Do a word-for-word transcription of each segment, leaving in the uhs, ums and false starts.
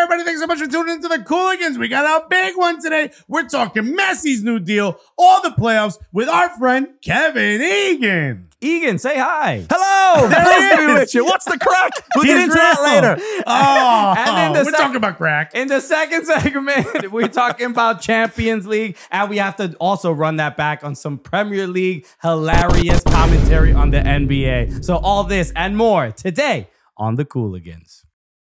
everybody? Thanks so much for tuning into the Cooligans. We got a big one today. We're talking Messi's new deal, all the playoffs with our friend Kevin Egan. Egan, say hi. Hello! Nice to be with you. What's the crack? We'll get into that later. Oh, And then the we're sec- talking about crack. In the second segment, we're talking about Champions League, and we have to also run that back on some Premier League hilarious commentary on the N B A. So all this and more today on the Cooligans.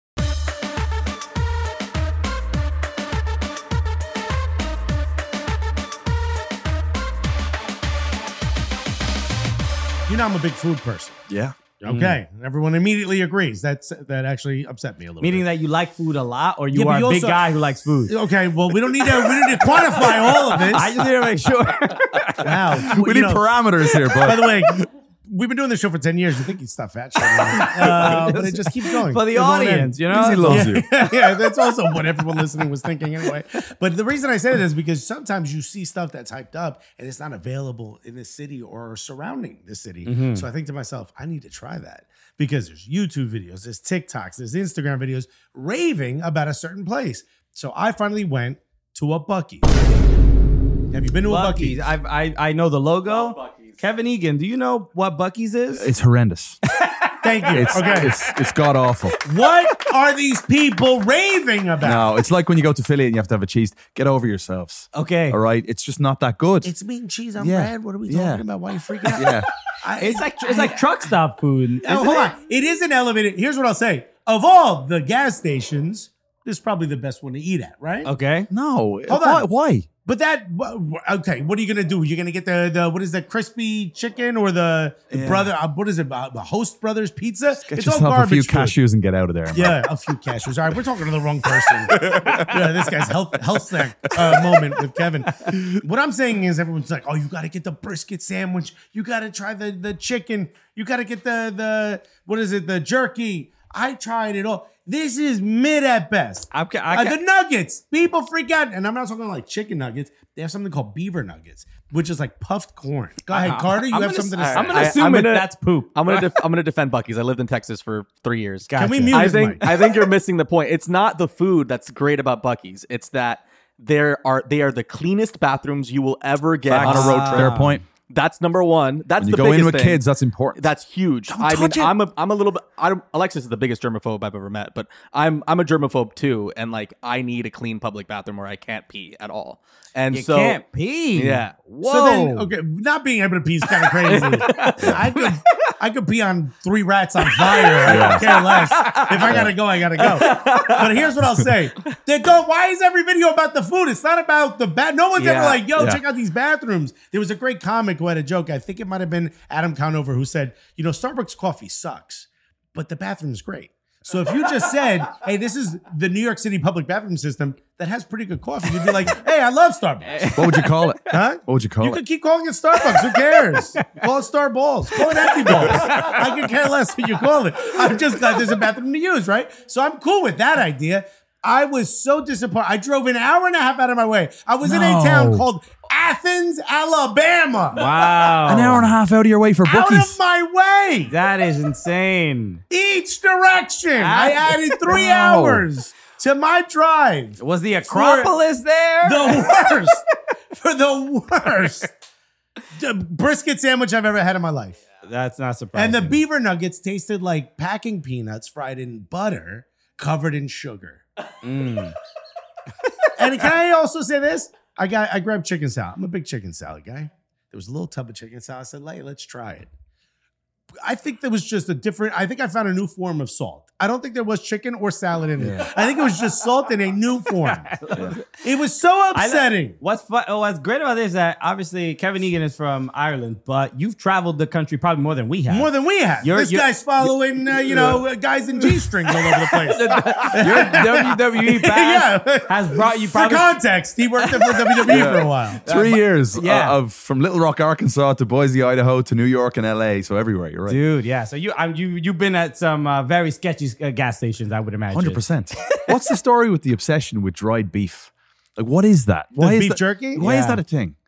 You know I'm a big food person. Yeah. Okay, mm. Everyone immediately agrees. That's that actually upset me a little. Meaning bit. that you like food a lot, or you Yeah, but are you a big also- guy who likes food. Okay, well we don't need to we need to quantify all of this. I just need to make sure. Wow, We You need know, parameters here, By but the way, we've been doing this show for ten years. You think you'd stop fat shaming, uh, but it just keeps going For the It won't audience, end. you know? he loves yeah, you. yeah, that's also what everyone listening was thinking anyway. But the reason I say it is because sometimes you see stuff that's hyped up and it's not available in the city or surrounding the city. Mm-hmm. So I think to myself, I need to try that because there's YouTube videos, there's TikToks, there's Instagram videos raving about a certain place. So I finally went to a Buc-ee's. Have you been to a Buc-ee's. Buc-ee's? I've, I I know the logo. Kevin Egan, do you know what Buc-ee's is? it's horrendous. Thank you. It's okay. it's it's god awful. What are these people raving about? No, it's like when you go to Philly and you have to have a cheese. Get over yourselves. Okay. All right, it's just not that good. It's meat and cheese on Yeah. bread. What are we talking Yeah. about? Why are you freaking out? yeah. I- It's like it's like truck stop food. Oh, isn't hold it? on. It is an elevated. Here's what I'll say. Of all the gas stations, this is probably the best one to eat at, right? Okay. No. Hold why? on. Why? But that, okay, what are you going to do? You're going to get the, the, what is that, crispy chicken or the, the Yeah. brother, uh, what is it, uh, the Host Brothers pizza? Get It's all yourself a garbage few food. cashews and get out of there. man. Yeah, a few cashews. All right, we're talking to the wrong person. Yeah, this guy's health health snack uh, moment with Kevin. What I'm saying is everyone's like, oh, you got to get the brisket sandwich. You got to try the, the chicken. You got to get the, the, what is it, the jerky. I tried it all. This is mid at best. I'm, ca- I Uh, ca- the nuggets. People freak out. And I'm not talking like chicken nuggets. They have something called beaver nuggets, which is like puffed corn. Go ahead, Carter. You I'm have gonna- something to say. I'm going to I- assume I'm it, gonna- that's poop. I'm gonna def- I'm gonna defend Buc-ee's. I lived in Texas for three years. Can we Gotcha. mute I his think mic? I think you're missing the point. It's not the food that's great about Buc-ee's. It's that there are they are the cleanest bathrooms you will ever get Facts. on a road trip. Fair point. That's number one. That's When you the go biggest in with thing. kids, that's important. That's huge. I mean, touch it. I'm a I'm a little bit. I don't, Alexis is the biggest germaphobe I've ever met, but I'm I'm a germaphobe too, and like I need a clean public bathroom where I can't pee at all. And You so can't pee. yeah, Whoa. So then, okay, not being able to pee is kind of crazy. I could, I could pee on three rats on fire. I don't care less. If I gotta go, I gotta go. But here's what I'll say: they don't. Why is every video about the food? It's not about the bat. No one's ever Yeah, like, "Yo, yeah. check out these bathrooms." There was a great comic who had a joke. I think it might have been Adam Conover who said, "You know, Starbucks coffee sucks, but the bathroom's great." So if you just said, "Hey, this is the New York City public bathroom system that has pretty good coffee," you'd be like, "Hey, I love Starbucks." What would you call it? Huh? What would you call You it? could keep calling it Starbucks. Who cares? Call it Star Balls. Call it Empty Balls. I could care less what you call it. I'm just glad there's a bathroom to use, right? So I'm cool with that idea. I was so disappointed. I drove an hour and a half out of my way. I was in a No. town called Athens, Alabama. Wow. An hour and a half out of your way for Out bookies. of my way. That is insane. Each direction. I added three Wow. hours to my drive. Was the Acropolis there? The worst. For the worst. The brisket sandwich I've ever had in my life. That's not surprising. And the beaver nuggets tasted like packing peanuts fried in butter covered in sugar. Mm. And can I also say this? I got I grabbed chicken salad. I'm a big chicken salad guy. There was a little tub of chicken salad. I said, "Hey, let's try it." I think there was just a different, I think I found a new form of salt. I don't think there was chicken or salad in it. Yeah. I think it was just salt in a new form. It was so upsetting. What's fun, oh, what's great about this is that obviously Kevin Egan is from Ireland, but you've traveled the country probably more than we have. More than we have. You're- this you're- guy's following, uh, you know, guys in G-strings all over the place. Your W W E pass Yeah. has brought you For probably. context, he worked there for W W E for a while. Three years yeah. uh, of from Little Rock, Arkansas to Boise, Idaho to New York and L A. So everywhere, you're right. Dude, yeah. So you, I'm, you, you've been at some uh, very sketchy uh, gas stations, I would imagine. one hundred percent. What's the story with the obsession with dried beef? Like, what is that? Why is beef that, jerky? Why is Yeah. that a thing?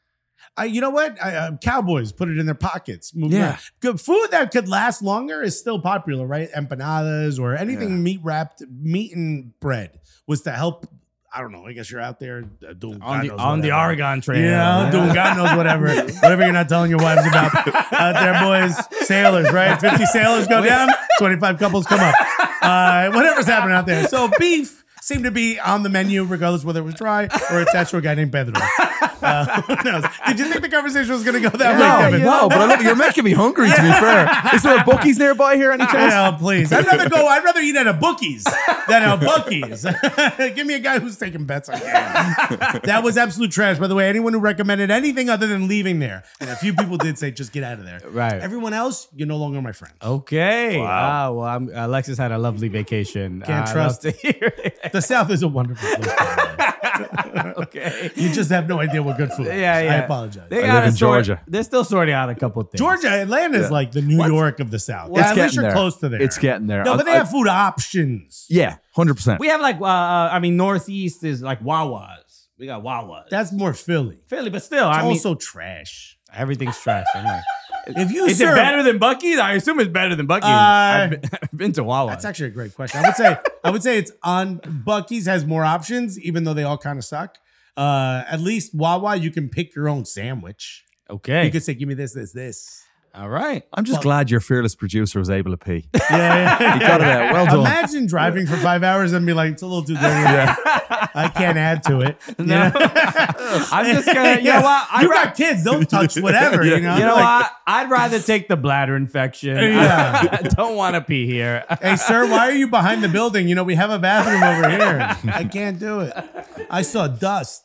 I, you know what? I, uh, Cowboys put it in their pockets. Move Yeah. around. Good food that could last longer is still popular, right? Empanadas or anything Yeah. meat wrapped, meat and bread was to help. I don't know. I guess you're out there uh, doing On God the, knows on the whatever. Oregon Trail. Yeah, doing God knows whatever. Whatever you're not telling your wives about out there, boys. Sailors, right? fifty sailors go down, twenty-five couples come up. Uh, whatever's happening out there. So beef seemed to be on the menu, regardless whether it was dry or attached to a guy named Pedro. Uh, who knows? Did you think the conversation was going to go that No, way, Kevin? no, but I love, you're making me hungry, to be fair. Is there a Buc-ee's nearby here any chance? Oh, please. I'd rather go, I'd rather eat at a Bookies than a Buc-ee's. Give me a guy who's taking bets on games. That was absolute trash. By the way, anyone who recommended anything other than leaving there, and a few people did say, just get out of there. Right. Everyone else, you're no longer my friend. Okay. Wow. well, I'm, Alexis had a lovely vacation. Can't I trust love to hear it. The South is a wonderful place. Okay. You just have no idea what good food is. Yeah, yeah. I apologize. They I gotta live in sort- Georgia. They're still sorting out a couple things. Georgia, Atlanta is like the New York of the South. It's Yeah, at least getting you're there. close to there. It's getting there. No, I- but they I- have food options. Yeah, one hundred percent. We have like, uh, I mean, Northeast is like Wawa's. We got Wawa's. That's more Philly. Philly, but still, It's I mean, also trash. everything's trash. I'm like, If you is serve, it better than Buc-ee's? I assume it's better than Buc-ee's. Uh, I've, been, I've been to Wawa. That's actually a great question. I would say I would say it's on Buc-ee's has more options, even though they all kind of suck. Uh, at least Wawa, you can pick your own sandwich. okay. You could say, "Give me this, this, this." All right. I'm just glad your fearless producer was able to pee. Yeah, yeah. He got it out. Well done. Imagine driving for five hours and be like, "It's a little too dirty. I can't add to it." You No. know? I'm just gonna, you know what? I'd You ra- got kids; they'll touch whatever. You know. you know Like, what? I'd rather take the bladder infection. Yeah. I don't want to pee here. Hey, sir, why are you behind the building? You know, we have a bathroom over here. I can't do it. I saw dust.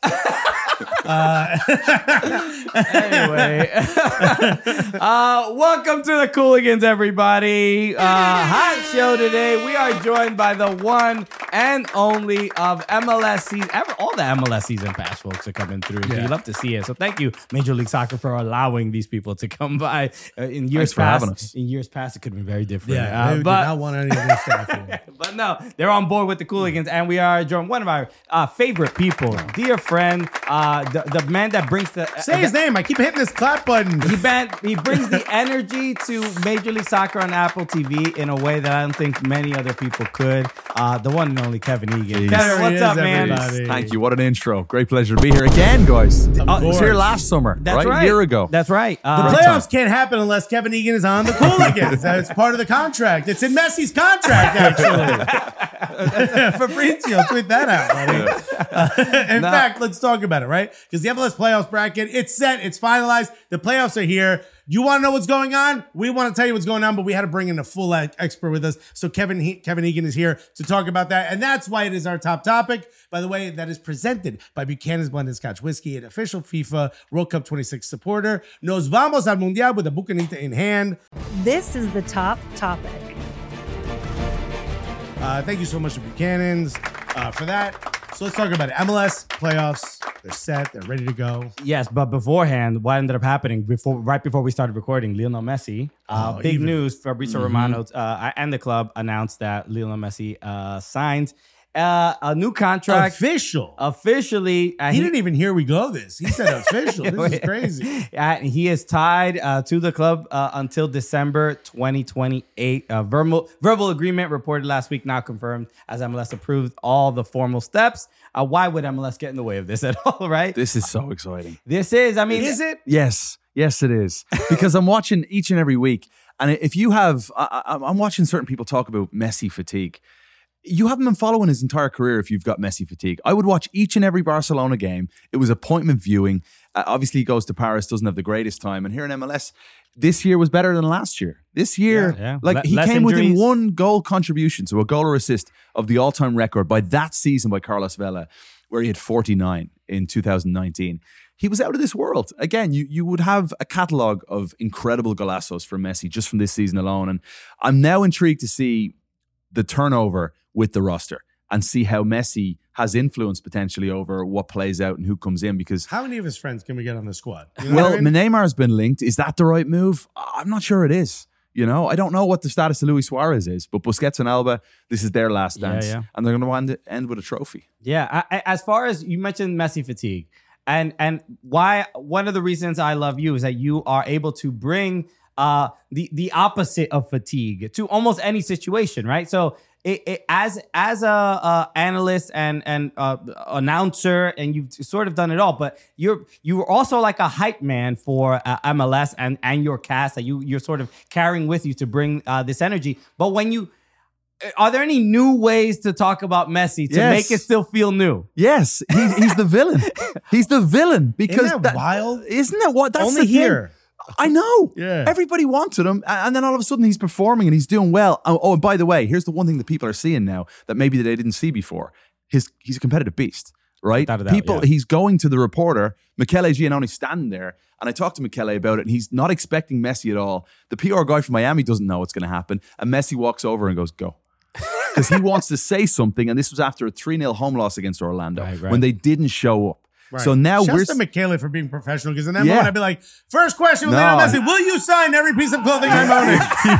Anyway, uh, welcome to the Cooligans, everybody. Uh, hot show today. We are joined by the one and only of M L S season. Ever, all the M L S season pass folks are coming through. Yeah. We love to see it. So thank you, Major League Soccer, for allowing these people to come by. Uh, in years Thanks for past, having us. in years past, it could have been very different. Yeah, Uh, they did but not want any of this stuff here. but no, they're on board with the Cooligans, and we are joined one of our uh, favorite people, dear friend, uh, the, the man that brings the Say his name. I keep hitting this clap button. He, ban- he brings the energy to Major League Soccer on Apple T V in a way that I don't think many other people could. Uh, the one and only Kevin Egan. Jeez. Kevin, There he what's is, up, man? everybody. Thank you. What an intro. Great pleasure to be here again, guys. I was here course. last summer, That's right? right. A year ago. That's right. The Uh, playoffs can't happen unless Kevin Egan is on the Cooligans. That's part of the contract. It's in Messi's contract, actually. Fabrizio, tweet that out, buddy. Uh, in No. fact, let's talk about it, right? Because the M L S playoffs bracket, it's set, it's finalized. The playoffs are here. You want to know what's going on? We want to tell you what's going on, but we had to bring in a full e- expert with us. So Kevin he- Kevin Egan is here to talk about that, and that's why it is our top topic. By the way, that is presented by Buchanan's Blended Scotch Whiskey, an official FIFA World Cup twenty-six supporter. Nos vamos al Mundial with a Bucanita in hand. This is the top topic. Uh, thank you so much to Buchanan's uh, for that. So let's talk about it. M L S playoffs. They're set. They're ready to go. yes, but beforehand, what ended up happening before, right before we started recording, Lionel Messi, uh, Oh, big even- news. Fabrizio Romano uh, and the club announced that Lionel Messi uh, signed uh, a new contract. Official. Officially, uh, he didn't even hear we go this. He said official. This is crazy. Uh, he is tied uh, to the club uh, until December twenty twenty-eight. Uh, verbal, verbal agreement reported last week, now confirmed, as M L S approved all the formal steps. Uh, why would M L S get in the way of this at all, right? This is so exciting. This is, I mean, Is it? Yes, yes, it is. Because I'm watching each and every week, and if you have, I, I, I'm watching certain people talk about Messi fatigue. You haven't been following his entire career if you've got Messi fatigue. I would watch each and every Barcelona game. It was appointment viewing. Uh, obviously, he goes to Paris, doesn't have the greatest time, and here in M L S, this year was better than last year. This year, Yeah, yeah. like Le- he less came within injuries. one goal contribution, so a goal or assist of the all-time record by that season by Carlos Vela, where he had forty-nine in two thousand nineteen. He was out of this world. Again, you you would have a catalogue of incredible golazos for Messi just from this season alone. And I'm now intrigued to see the turnover with the roster and see how Messi has influence potentially over what plays out and who comes in. Because, How many of his friends can we get on the squad? You know well, what I mean? Neymar's been linked. Is that the right move? I'm not sure it is. You know, I don't know what the status of Luis Suarez is, but Busquets and Alba, this is their last Yeah, dance. yeah. And they're going to end with a trophy. yeah. I, I, as far as you mentioned Messi fatigue, and and why one of the reasons I love you is that you are able to bring uh, the the opposite of fatigue to almost any situation, right? So it, it, as as a, a analyst and and uh, announcer, and you've sort of done it all, but you're you were also like a hype man for uh, M L S and and your cast that you you're sort of carrying with you to bring uh, this energy. But when you are there any new ways to talk about Messi to Yes. make it still feel new? Yes, he, he's the villain. He's the villain because Isn't that wild? Isn't that what? That's Only the thing. here. I know. Yeah. Everybody wanted him, a- and then all of a sudden he's performing and he's doing well. Oh, oh, and by the way, here's the one thing that people are seeing now that maybe they didn't see before. His he's a competitive beast, right? Without a doubt, people, yeah. he's going to the reporter, Michele Giannoni, standing there, and I talked to Michele about it, and he's not expecting Messi at all. The P R guy from Miami doesn't know what's going to happen, and Messi walks over and goes, "Go." Because he wants to say something, and this was after a three nil home loss against Orlando Right, right. when they didn't show up. Right. So now Shouts we're to Michele for being professional, because in that Yeah. moment I'd be like, first question with No. Lionel Messi, will you sign every piece of clothing I'm owning?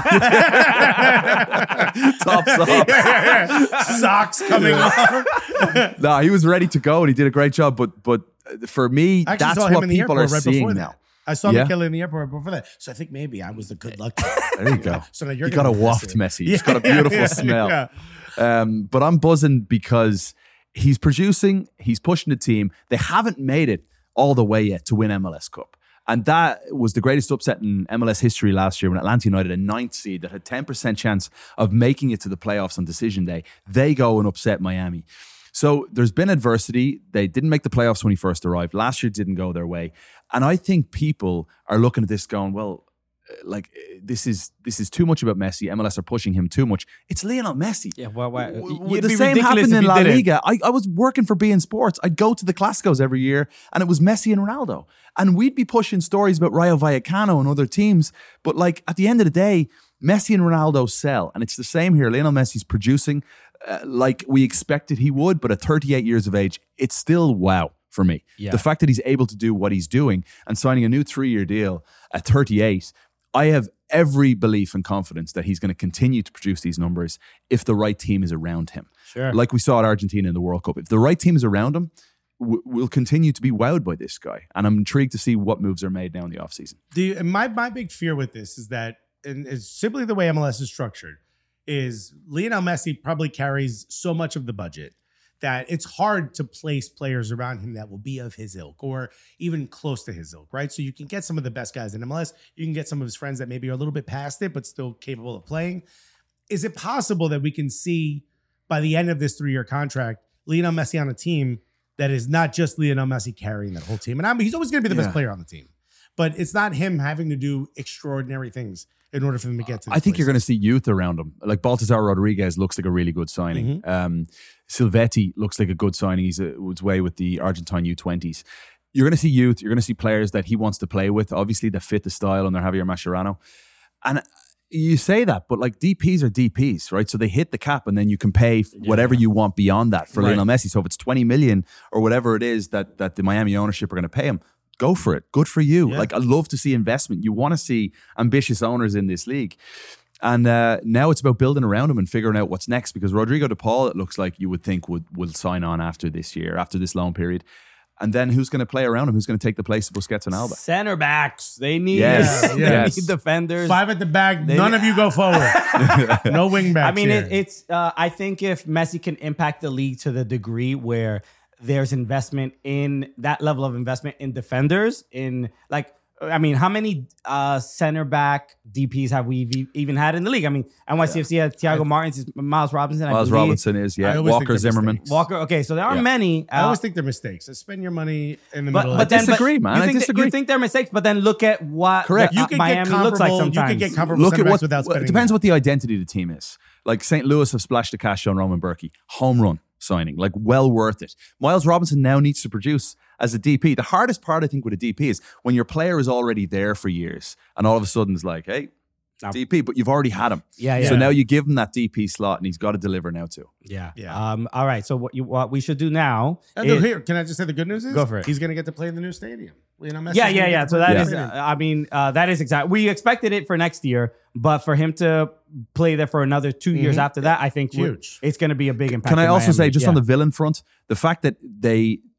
tops off. Yeah, yeah, yeah. Socks coming off. No, he was ready to go, and he did a great job. But but for me, I actually that's saw him what in the people airport are right seeing before now. that. I saw Yeah. Michele in the airport before that. So I think maybe I was the good luck charm. There you go. So now you're you got a gonna waft, miss it. Messi. He's got a beautiful yeah, smell. yeah. Um, but I'm buzzing because he's producing, he's pushing the team. They haven't made it all the way yet to win M L S Cup. And that was the greatest upset in M L S history last year when Atlanta United, a ninth seed that had ten percent chance of making it to the playoffs on decision day, they go and upset Miami. So there's been adversity. They didn't make the playoffs when he first arrived. Last year didn't go their way. And I think people are looking at this going, well, like this is this is too much about Messi. M L S are pushing him too much. It's Lionel Messi. Yeah, well, well W- you'd the be same ridiculous happened if in you La didn't. Liga. I, I was working for beIN Sports. I'd go to the Clásicos every year, and it was Messi and Ronaldo. And we'd be pushing stories about Rayo Vallecano and other teams. But like at the end of the day, Messi and Ronaldo sell. And it's the same here. Lionel Messi's producing uh, like we expected he would, but at thirty-eight years of age, it's still wow for me. Yeah. The fact that he's able to do what he's doing and signing a new three-year deal at thirty-eight, I have every belief and confidence that he's going to continue to produce these numbers if the right team is around him. Sure. Like we saw at Argentina in the World Cup. If the right team is around him, w- we'll continue to be wowed by this guy. And I'm intrigued to see what moves are made now in the offseason. The, my, my big fear with this is that, and it's simply the way M L S is structured, is Lionel Messi probably carries so much of the budget that it's hard to place players around him that will be of his ilk or even close to his ilk, right? So you can get some of the best guys in M L S. You can get some of his friends that maybe are a little bit past it, but still capable of playing. Is it possible that we can see by the end of this three-year contract, Lionel Messi on a team that is not just Lionel Messi carrying that whole team? And I mean, he's always going to be the Yeah. best player on the team, but it's not him having to do extraordinary things in order for them to get to this I think place. you're going to see youth around him. Like Baltazar Rodriguez looks like a really good signing. Mm-hmm. Um, Silvetti looks like a good signing. He's a, his way with the Argentine U twenties. You're going to see youth. You're going to see players that he wants to play with, obviously, that fit the style under Javier Mascherano. And you say that, but like D Ps are D Ps, right? So they hit the cap and then you can pay whatever you want beyond that for Right. Lionel Messi. So if it's twenty million or whatever it is that, that the Miami ownership are going to pay him, go for it. Good for you. Yeah. Like I love to see investment. You want to see ambitious owners in this league. And uh, now it's about building around him and figuring out what's next, because Rodrigo de Paul, it looks like you would think would will sign on after this year, after this loan period. And then who's going to play around him? Who's going to take the place of Busquets and Alba? Center backs. They need, Yes, they yes. need defenders. Five at the back. They- None of you go forward. No wing backs I mean, here. it, it's. Uh, I think if Messi can impact the league to the degree where there's investment in that level of investment in defenders, in like, I mean, how many uh, center back D Ps have we ev- even had in the league? I mean, N Y C F C had Thiago Martins, Miles Robinson. I Miles believe. Robinson is, I yeah. always think Walker they're Zimmerman. mistakes. Walker. Okay, so there aren't Yeah. many. I always uh, think they're mistakes. So spend your money in the But, middle. but of then, it. disagree, but man. You I think disagree. That, you think they're mistakes, but then look at what Correct. the- you can Miami get looks like comparable. You sometimes. can get comparable Look at center what, backs without well, spending. it depends what the identity of the team is. Like Saint Louis have splashed the cash on Roman Berkey. Home run signing. Like well worth it. Miles Robinson now needs to produce as a D P. The hardest part, I think, with a D P is when your player is already there for years and all of a sudden it's like, hey, Now- D P, but you've already had him. Yeah, yeah. So now you give him that D P slot and he's got to deliver now too. Yeah. Yeah. Um. All right. So what you what we should do now? And is- here, can I just say the good news is Go for it. He's going to get to play in the new stadium. You know, Messi's yeah, gonna yeah, get yeah. to So play that in is. the Uh, stadium. I mean, uh, that is exact. We expected it for next year, but for him to play there for another two years after that, I think we're- Huge. it's going to be a big impact. Can I in also Miami. say, just Yeah. on the villain front, the fact that they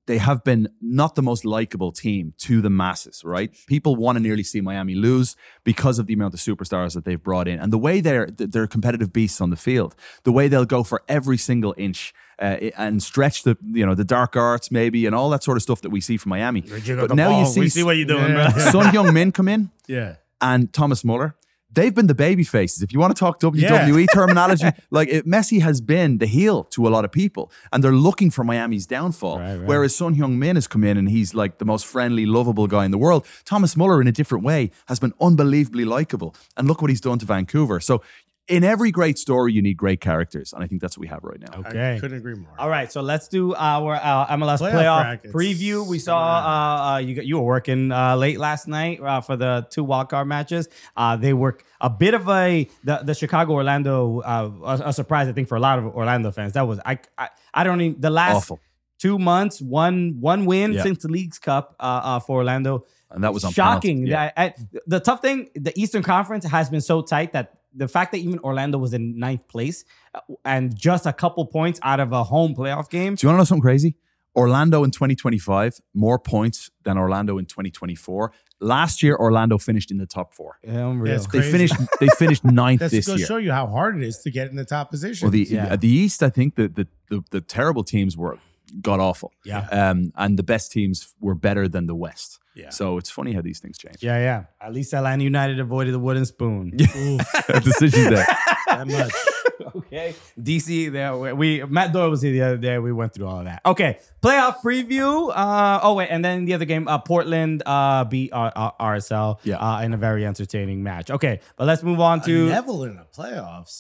they have been not the most likable team to the masses, right? People want to nearly see Miami lose because of the amount of superstars that they've brought in and the way they're they're competitive beasts on the field, the way they'll go for every single inch uh, and stretch the you know the dark arts maybe and all that sort of stuff that we see from Miami. But now you see, we see what you're doing, yeah. bro. Son Heung-min come in, Yeah. and Thomas Muller. They've been the baby faces. If you want to talk W W E Yeah. terminology, like it, Messi has been the heel to a lot of people, and they're looking for Miami's downfall. Right, right. Whereas Son Heung-min has come in, and he's like the most friendly, lovable guy in the world. Thomas Muller, in a different way, has been unbelievably likable, and look what he's done to Vancouver. So, in every great story, you need great characters, and I think that's what we have right now. Okay. I couldn't agree more. All right, so let's do our uh, M L S Playoff playoff, brackets. preview. We saw uh, uh, you got, you were working uh, late last night uh, for the two wildcard matches. Uh, they were a bit of a the, the Chicago Orlando uh, a, a surprise, I think, for a lot of Orlando fans. That was I I, I don't even the last Awful. two months one one win Yeah. since the League's Cup uh, uh, for Orlando. And that was on shocking. penalty. Yeah. That, I, the tough thing, the Eastern Conference has been so tight that the fact that even Orlando was in ninth place uh, and just a couple points out of a home playoff game. Do you want to know something crazy? Orlando in twenty twenty-five, more points than Orlando in twenty twenty-four. Last year, Orlando finished in the top four. Yeah, unreal. That's They Crazy. finished. They finished ninth That's this to go year. show you how hard it is to get in the top position. Well, the Yeah. at the East, I think the the, the the terrible teams were god awful. Yeah. Um, and the best teams were better than the West. Yeah. So it's funny how these things change. Yeah, yeah. At least Atlanta United avoided the wooden spoon. Decision day. that much. Okay. D C, there we, we Matt Doyle was here the other day. We went through all of that. Okay. Playoff preview. Uh, oh, wait. And then the other game, uh, Portland uh, beat uh, uh, R S L Yeah. uh, in a very entertaining match. Okay. But let's move on to. Neville in the playoffs.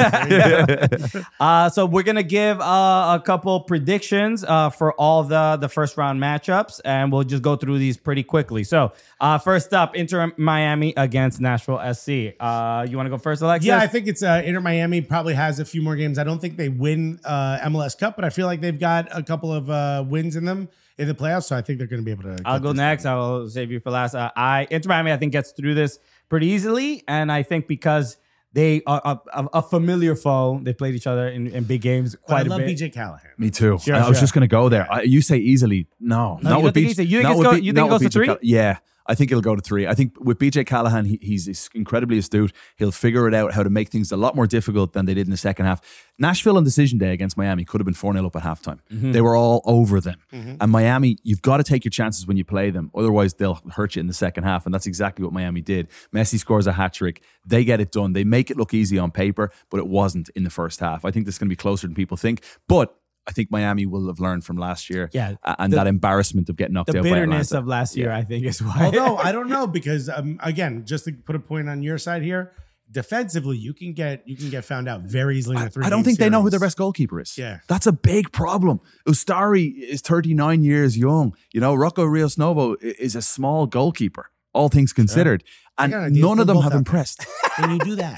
Uh, so we're gonna give uh, a couple predictions uh, for all the the first round matchups, and we'll just go through these pretty quickly. So uh, first up, Inter Miami against Nashville S C. Uh, you want to go first, Alexis? Yeah, I think it's uh, Inter Miami probably has a few more games. I don't think they win uh, M L S Cup, but I feel like they've got a couple of uh, wins in them in the playoffs, so I think they're going to be able to. I'll get go this next. done. I'll save you for last. Uh, I Inter Miami, I think, gets through this pretty easily, and I think because they are a, a, a familiar foe, they played each other in, in big games But quite I a love bit. B J Callahan. Me too. Sure, I was sure. just going to go there. I, you say easily. No. No, not you with don't think B J. he's a- you think not it's with go- B- you think not it goes with to B J three? Cal- Yeah. I think it'll go to three. I think with B J Callahan, he, he's incredibly astute. He'll figure it out how to make things a lot more difficult than they did in the second half. Nashville on decision day against Miami could have been four nil up at halftime. Mm-hmm. They were all over them. And Miami, you've got to take your chances when you play them. Otherwise, they'll hurt you in the second half. And that's exactly what Miami did. Messi scores a hat trick. They get it done. They make it look easy on paper, but it wasn't in the first half. I think this is going to be closer than people think. But I think Miami will have learned from last year. Yeah, uh, and the- that embarrassment of getting knocked the out by bitterness Atlanta. of last year, Yeah. I think, is why. Although I don't know because um, again, just to put a point on your side here, defensively you can get you can get found out very easily in a three. I don't think they know who their best goalkeeper is. Yeah. That's a big problem. Ustari is thirty-nine years young. You know, Rocco Rios Novo i- is a small goalkeeper, all things considered. And got an idea. none of Put them both have out impressed. Can you do that?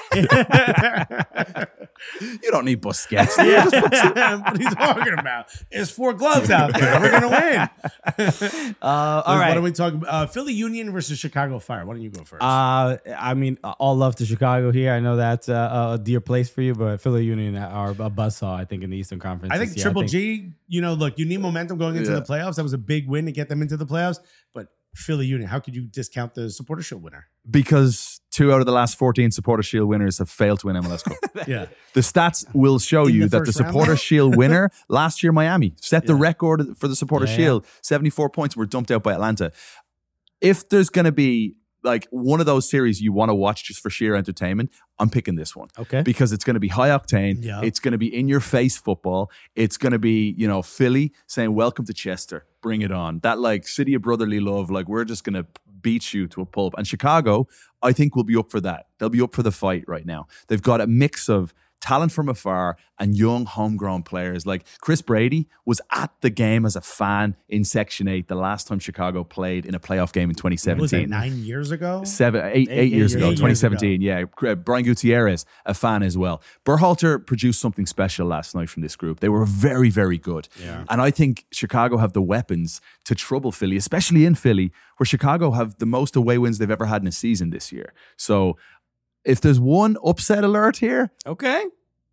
Yeah. You don't need Busquets. Yeah. What are you talking about? There's four gloves out there. We're gonna win. Uh, all What right. are we talking about? Uh, Philly Union versus Chicago Fire. Why don't you go first? Uh, I mean, all love to Chicago here. I know that's uh, a dear place for you, but Philly Union are a buzzsaw, I think, in the Eastern Conference. I think this year. Triple think- G, you know, look, you need momentum going into Yeah. the playoffs. That was a big win to get them into the playoffs. But Philly Union, how could you discount the Supporter Shield winner? Because two out of the last fourteen Supporter Shield winners have failed to win M L S Cup. Yeah. The stats will show In you the that the first round? Supporter Shield winner last year, Miami, set the Yeah. record for the Supporter Yeah, yeah. Shield. seventy-four points were dumped out by Atlanta. If there's going to be like one of those series you want to watch just for sheer entertainment, I'm picking this one. Okay. Because it's going to be high octane. Yeah. It's going to be in your face football. It's going to be, you know, Philly saying, welcome to Chester. Bring it on. That like city of brotherly love. Like we're just going to beat you to a pulp. And Chicago, I think will be up for that. They'll be up for the fight right now. They've got a mix of talent from afar and young homegrown players. Like Chris Brady was at the game as a fan in Section eight the last time Chicago played in a playoff game in twenty Was that seventeen. nine years ago? Seven, eight, eight, Eight years years ago, ago. twenty seventeen. Yeah, Uh, Brian Gutierrez, a fan as well. Berhalter produced something special last night from this group. They were very, very good. Yeah. And I think Chicago have the weapons to trouble Philly, especially in Philly, where Chicago have the most away wins they've ever had in a season this year. So if there's one upset alert here, Okay.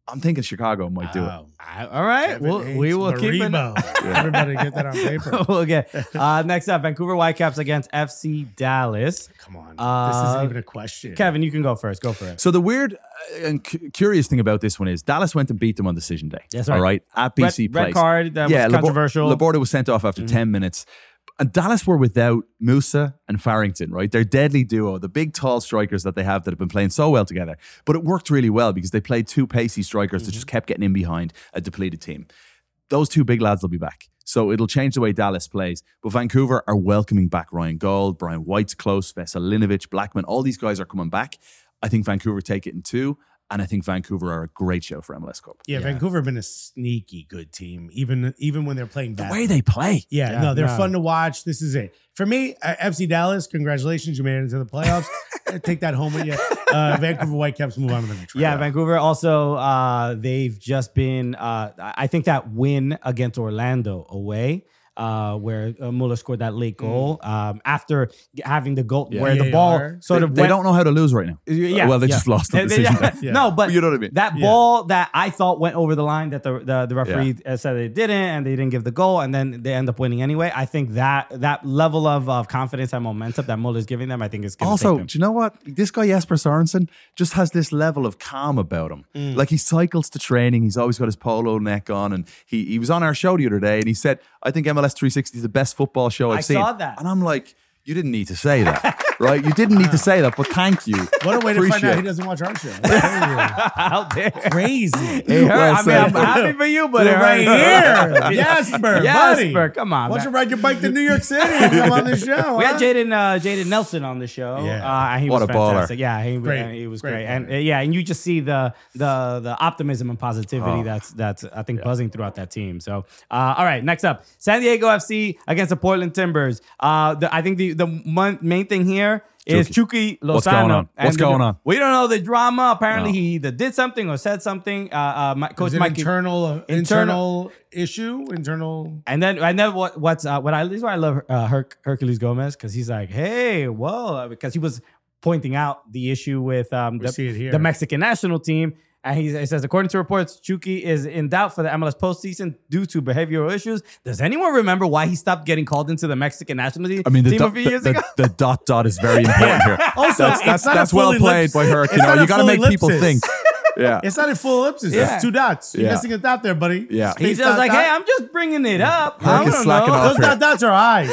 I'm thinking Chicago might do it. Wow. All right. Kevin We'll, hates we will keep it. Maribo. Everybody get that on paper. We'll get uh, next up. Vancouver Whitecaps against F C Dallas. Come on. Uh, this isn't even a question. Kevin, you can go first. Go for it. So the weird uh, and cu- curious thing about this one is Dallas went and beat them on decision day. That's right. All right, at B C red, Place. red card. That yeah, was Labor- controversial. Laborda was sent off after ten minutes. And Dallas were without Musa and Farrington, right? Their deadly duo, the big tall strikers that they have that have been playing so well together. But it worked really well because they played two pacey strikers that just kept getting in behind a depleted team. Those two big lads will be back. So it'll change the way Dallas plays. But Vancouver are welcoming back Ryan Gold, Brian White's close, Veselinovic, Blackman. All these guys are coming back. I think Vancouver take it in two. And I think Vancouver are a great show for M L S Cup. Yeah, Vancouver have been a sneaky good team, even even when they're playing bad. The way they play. Yeah, Yeah, no, they're no. fun to watch. This is it. For me, uh, F C Dallas, congratulations. You made it into the playoffs. Uh, Take that home with you. Uh, Vancouver Whitecaps move on to the next round. Yeah, Vancouver also, uh, they've just been, uh, I think that win against Orlando away, uh, where uh, Muller scored that late goal um, after having the goal, where the V A R. ball sort They, of they went- don't know how to lose right now. Yeah, Well, they yeah. just lost on They- they- decision day. Yeah. No, but You know what I mean? that Yeah. ball that I thought went over the line that the the, the referee uh, said they didn't, and they didn't give the goal, and then they end up winning anyway. I think that that level of, of confidence and momentum that Muller's giving them, I think is going to Also, take them. do you know what? This guy Jesper Sorensen just has this level of calm about him. Mm. Like he cycles to training. He's always got his polo neck on. And he, he was on our show the other day and he said, I think M L S three sixty is the best football show I've I seen. saw that. And I'm like, you didn't need to say that, right? You didn't need to say that, but thank you. What a way to find Appreciate out he it. doesn't watch our show. That's Out there. crazy. It hurt. Well I mean, I'm said. happy for you, but it We're right hurt. here. Jasper, buddy. Jasper, come on, Why don't man. you ride your bike to New York City and come on the show? We had huh? Jaden uh, Jaden Nelson on the show. Yeah. uh, and he What was a baller. fantastic. Yeah, he, Great. and he was Great great, baller. and uh, yeah, and you just see the the the optimism and positivity Oh. that's that's I think buzzing throughout that team. So, uh, all right, next up, San Diego F C against the Portland Timbers. Uh, the, I think the the one, main thing here is Chucky Lozano. What's going on? And What's the- going on? We don't know the drama. Apparently, No. he either did something or said something. Uh, uh, my, Coach Is it Mikey. internal, uh, Internal- internal issue? Internal. And then, and then what? What's uh, what I this is why I love uh, Her- Hercules Gomez, because he's like, hey, whoa, because he was pointing out the issue with um, the, see it here. the Mexican national team, and he, he says, according to reports, Chucky is in doubt for the M L S postseason due to behavioral issues. Does anyone remember why he stopped getting called into the Mexican national team, I mean, the, team dot, a few the, years the- ago? the dot dot is very important here. Also, that's it's that's, not a that's well fully played lips- by Herc. You it's know, not you a got to fully make people ellipsis. think. Yeah. It's not a full ellipsis. Yeah. It's two dots. You're Yeah. missing a dot there, buddy. Yeah. Space He's just dot, like, dot. hey, I'm just bringing it up. Herc I is don't slacking know. off. Those dot dots are eyes.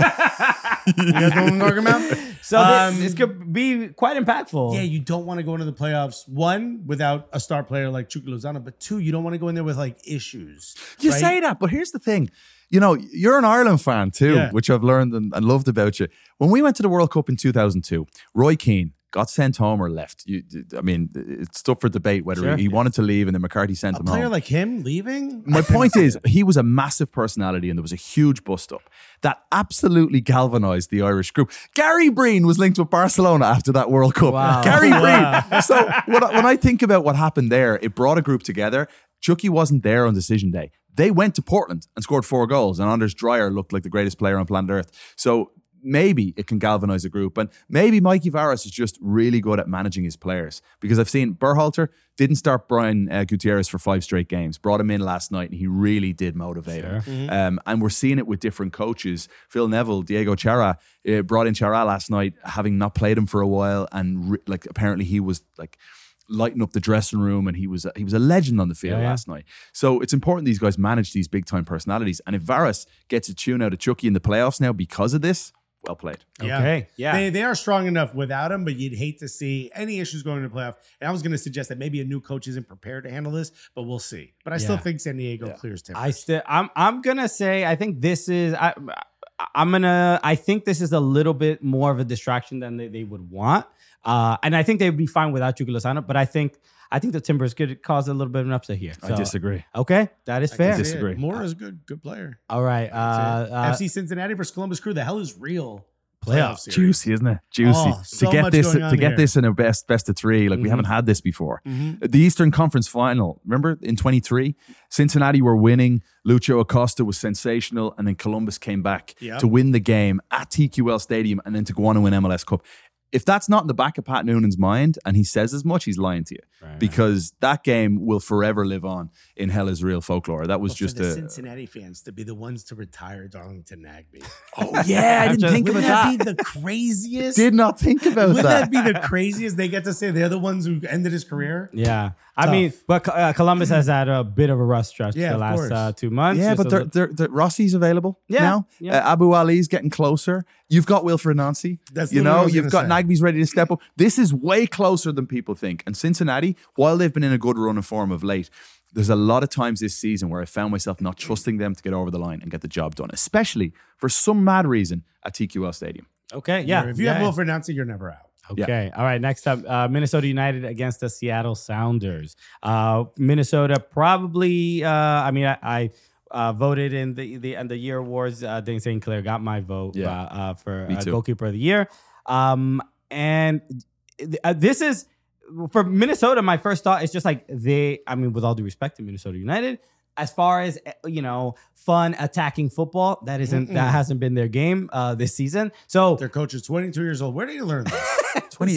you guys know what I'm talking about? So this, Um, this could be quite impactful. Yeah, you don't want to go into the playoffs, one, without a star player like Chucky Lozano, but two, you don't want to go in there with like issues. You right? say that, but here's the thing. You know, you're an Ireland fan too, Yeah. which I've learned and, and loved about you. When we went to the World Cup in two thousand two, Roy Keane got sent home or left. You, I mean, it's up for debate whether Sure. he, he wanted to leave and then McCarthy sent A him player home. like him leaving? My point is, he was a massive personality and there was a huge bust up that absolutely galvanized the Irish group. Gary Breen was linked with Barcelona after that World Cup. Wow. Gary Wow. Breen. So when I, when I think about what happened there, it brought a group together. Chucky wasn't there on decision day. They went to Portland and scored four goals, and Anders Dreyer looked like the greatest player on planet Earth. So maybe it can galvanize a group, and maybe Mikey Varas is just really good at managing his players, because I've seen Berhalter didn't start Brian uh, Gutierrez for five straight games, brought him in last night, and he really did motivate him. Um, and we're seeing it with different coaches. Phil Neville, Diego Chara, uh, brought in Chara last night, having not played him for a while, and re- like apparently he was like lighting up the dressing room, and he was a, he was a legend on the field Yeah, yeah. last night. So it's important these guys manage these big time personalities, and if Varas gets a tune out of Chucky in the playoffs now because of this, well played. Okay, yeah. They, they are strong enough without him, but you'd hate to see any issues going into the playoff. And I was going to suggest that maybe a new coach isn't prepared to handle this, but we'll see. But I still Yeah. think San Diego clears Timbers. I still, I'm, I'm gonna say, I think this is, I, I'm gonna, I think this is a little bit more of a distraction than they, they would want, uh, and I think they'd be fine without Chucky Lozano. But I think, I think the Timbers could cause a little bit of an upset here. I So, disagree. Okay, that is I fair. can see it. disagree. Moore is a good, good player. All right, uh, That's it. uh, F C Cincinnati versus Columbus Crew. The hell is real Playoff playoff series? Juicy, isn't it? Juicy. Oh, so to get much this going to on get here. this in a best best of three, like we Mhm. haven't had this before. Mhm. The Eastern Conference Final, remember in twenty-three, Cincinnati were winning. Lucho Acosta was sensational, and then Columbus came back Yep. to win the game at T Q L Stadium, and then to go on and win M L S Cup. If that's not in the back of Pat Noonan's mind, and he says as much, he's lying to you. Right, because that game will forever live on in Hell is Real folklore. That was But just for the a Cincinnati fans to be the ones to retire Darlington Nagbe. oh yeah, I didn't Just- think Wouldn't about that that. be the craziest? Did not think about Wouldn't that. that be the craziest? They get to say they're the ones who ended his career. Yeah, I Tough. mean, but uh, Columbus has had a bit of a rough stretch Yeah, the of last course. uh, two months. Yeah, Just but a they're, li- they're, they're, Rossi's available Yeah, now. yeah. Uh, Abu Ali's getting closer. You've got Wilfred Nancy. That's you literally what I know, was you've gonna got say. Nagby's ready to step up. This is way closer than people think. And Cincinnati, while they've been in a good run of form of late, there's a lot of times this season where I found myself not trusting them to get over the line and get the job done, especially for some mad reason at T Q L Stadium. okay, yeah. If you yeah. have Wilfred Nancy, you're never out. Okay. All right. Next up, uh, Minnesota United against the Seattle Sounders. Uh, Minnesota probably. Uh, I mean, I, I uh, voted in the the and the year awards. Uh, Dane Saint Clair got my vote Yeah. uh, uh, for Me uh, too. goalkeeper of the year. Um, and uh, this is for Minnesota. My first thought is just like they. I mean, with all due respect to Minnesota United, as far as uh, you know, fun attacking football, that isn't Mm-mm. that hasn't been their game uh, this season. So Their coach is twenty-two years old. Where did you learn this? twenty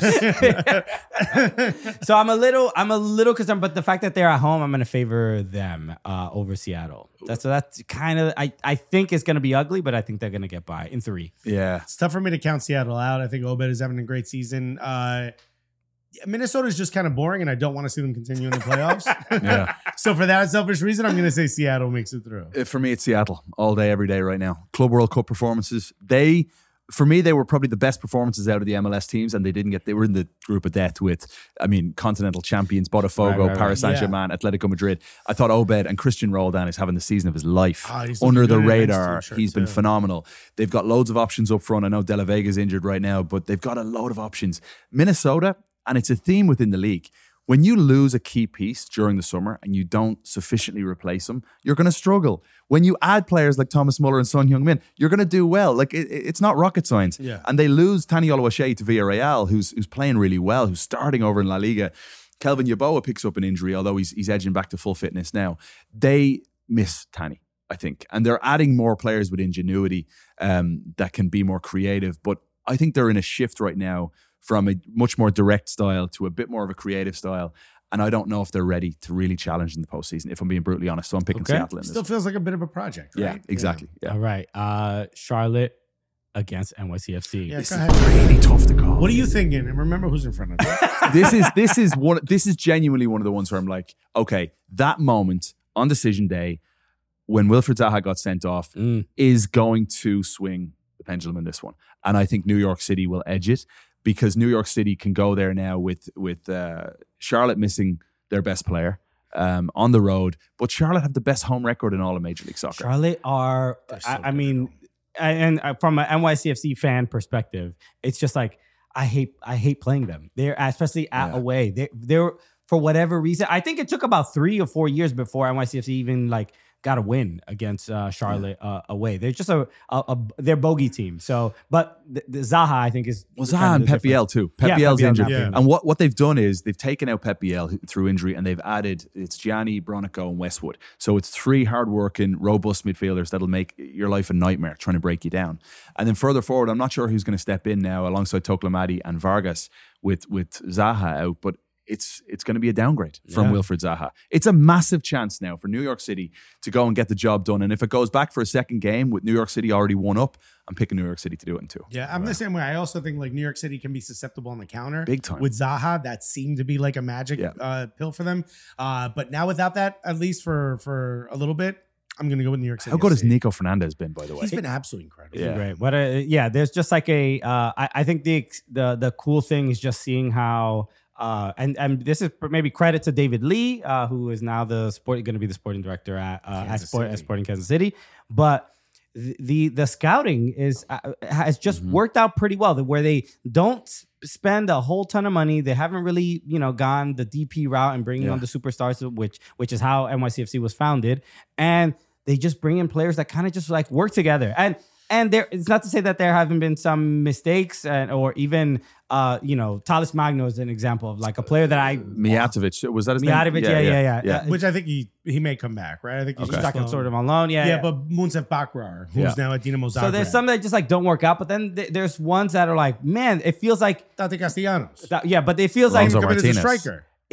So I'm a little, I'm a little concerned, but the fact that they're at home, I'm going to favor them uh, over Seattle. That's so that's kind of, I, I think it's going to be ugly, but I think they're going to get by in three. Yeah. It's tough for me to count Seattle out. I think Obed is having a great season. Uh, Minnesota is just kind of boring, and I don't want to see them continue in the playoffs. Yeah. So for that selfish reason, I'm going to say Seattle makes it through. Uh, For me, it's Seattle all day, every day right now. Club World Cup performances. They, for me, they were probably the best performances out of the M L S teams, and they didn't get, they were in the group of death with, I mean, continental champions, Botafogo, Right, right, right. Paris Saint-Germain, Atletico Madrid. I thought Obed and Christian Roldan is having the season of his life. Oh, he's Under looking the good in an radar. N C T shirt, He's been too. phenomenal. They've got loads of options up front. I know De La Vega's injured right now, but they've got a load of options. Minnesota, and it's a theme within the league. When you lose a key piece during the summer and you don't sufficiently replace them, you're going to struggle. When you add players like Thomas Muller and Son Heung-min, you're going to do well. Like it, it's not rocket science. Yeah. And they lose Tani Oluwaseyi to Villarreal, who's who's playing really well, who's starting over in La Liga. Kelvin Yeboah picks up an injury, although he's he's edging back to full fitness now. They miss Tani, I think, and they're adding more players with ingenuity um, that can be more creative. But I think they're in a shift right now from a much more direct style to a bit more of a creative style. And I don't know if they're ready to really challenge in the postseason, if I'm being brutally honest. So I'm picking Okay. Seattle in this. Still feels like a bit of a project, Yeah, right? exactly. Yeah. All right. Uh, Charlotte against N Y C F C. Yeah, This go is ahead. really tough to call. What are you thinking? And remember who's in front of you. this is this is one this is genuinely one of the ones where I'm like, okay, that moment on decision day when Wilfred Zaha got sent off Mm. is going to swing the pendulum in this one. And I think New York City will edge it because New York City can go there now with with uh, Charlotte missing their best player um, on the road. But Charlotte have the best home record in all of Major League Soccer. Charlotte are, They're so I, I good mean, and uh, from an N Y C F C fan perspective, it's just like, I hate, I hate playing them. They're especially at Yeah. away. They, they're for whatever reason. I think it took about three or four years before N Y C F C even like got a win against uh, Charlotte uh, away. They're just a, a, a they're bogey team. So, but the, the Zaha I think is Well, kind Zaha of and the Pep Biel difference. too. Pep Yeah, Biel's Pep Biel injured. not being And what, what they've done is they've taken out Pep Biel through injury and they've added, it's Gianni, Bronico and Westwood. So it's three hardworking, robust midfielders that'll make your life a nightmare trying to break you down. And then further forward, I'm not sure who's going to step in now alongside Toklamadi and Vargas with, with Zaha out, but it's it's going to be a downgrade from Yeah. Wilfred Zaha. It's a massive chance now for New York City to go and get the job done. And if it goes back for a second game with New York City already one up, I'm picking New York City to do it in two. Yeah, I'm the same way. I also think like New York City can be susceptible on the counter. Big time. With Zaha, that seemed to be like a magic Yeah. uh, pill for them. Uh, but now without that, at least for for a little bit, I'm going to go with New York City. How good F has C. Nico Fernandez been, by the way? He's been absolutely incredible. Yeah. Right. What a, yeah, there's just like a uh I, I think the the the cool thing is just seeing how uh and and this is maybe credit to David Lee, uh who is now the sport going to be the sporting director at uh at, Kansas sport, at City. Sporting Kansas City. But the the, the scouting is uh, has just Mm-hmm. worked out pretty well, where they don't s- spend a whole ton of money. They haven't really, you know, gone the D P route and bringing Yeah. on the superstars, which which is how N Y C F C was founded. And they just bring in players that kind of just like work together. And and there, it's not to say that there haven't been some mistakes, and or even uh, you know, Talis Magno is an example of like a player that I Mijatovic, was that his Mijatovic, name? yeah, yeah, yeah. Uh, Which I think he he may come back, right? I think he's he's just like on- sort of on loan, yeah. Yeah, yeah. but Munsef Bakrar, who's Yeah. now at Dinamo Zagreb. So there's some that just like don't work out, but then th- there's ones that are like, man, it feels like Tati Castellanos. that, yeah, but it feels Alonso like Coming as a Martinez. striker.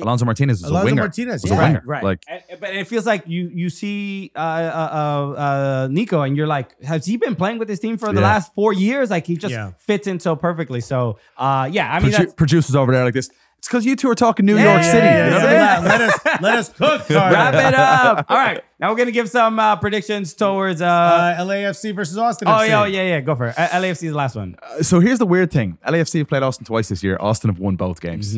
Alonso Martinez was Alonso a winger. Martinez, was yeah. a winger. Right. Like, And- but it feels like you you see uh, uh, uh, Nico and you're like, has he been playing with his team for the Yeah. last four years? Like he just Yeah. fits in so perfectly. So uh, yeah, I mean, produ- that's, producers over there like this. It's because you two are talking New Yeah, York yeah, City. yeah, you know? yeah. Let, let us let us cook. Carter. wrap it up. All right, now we're gonna give some uh, predictions towards. Uh, Uh, L A F C versus Austin. oh F C. yeah, oh, yeah, yeah. Go for it. Uh, L A F C is the last one. So here's the weird thing. L A F C have played Austin twice this year. Austin have won both games.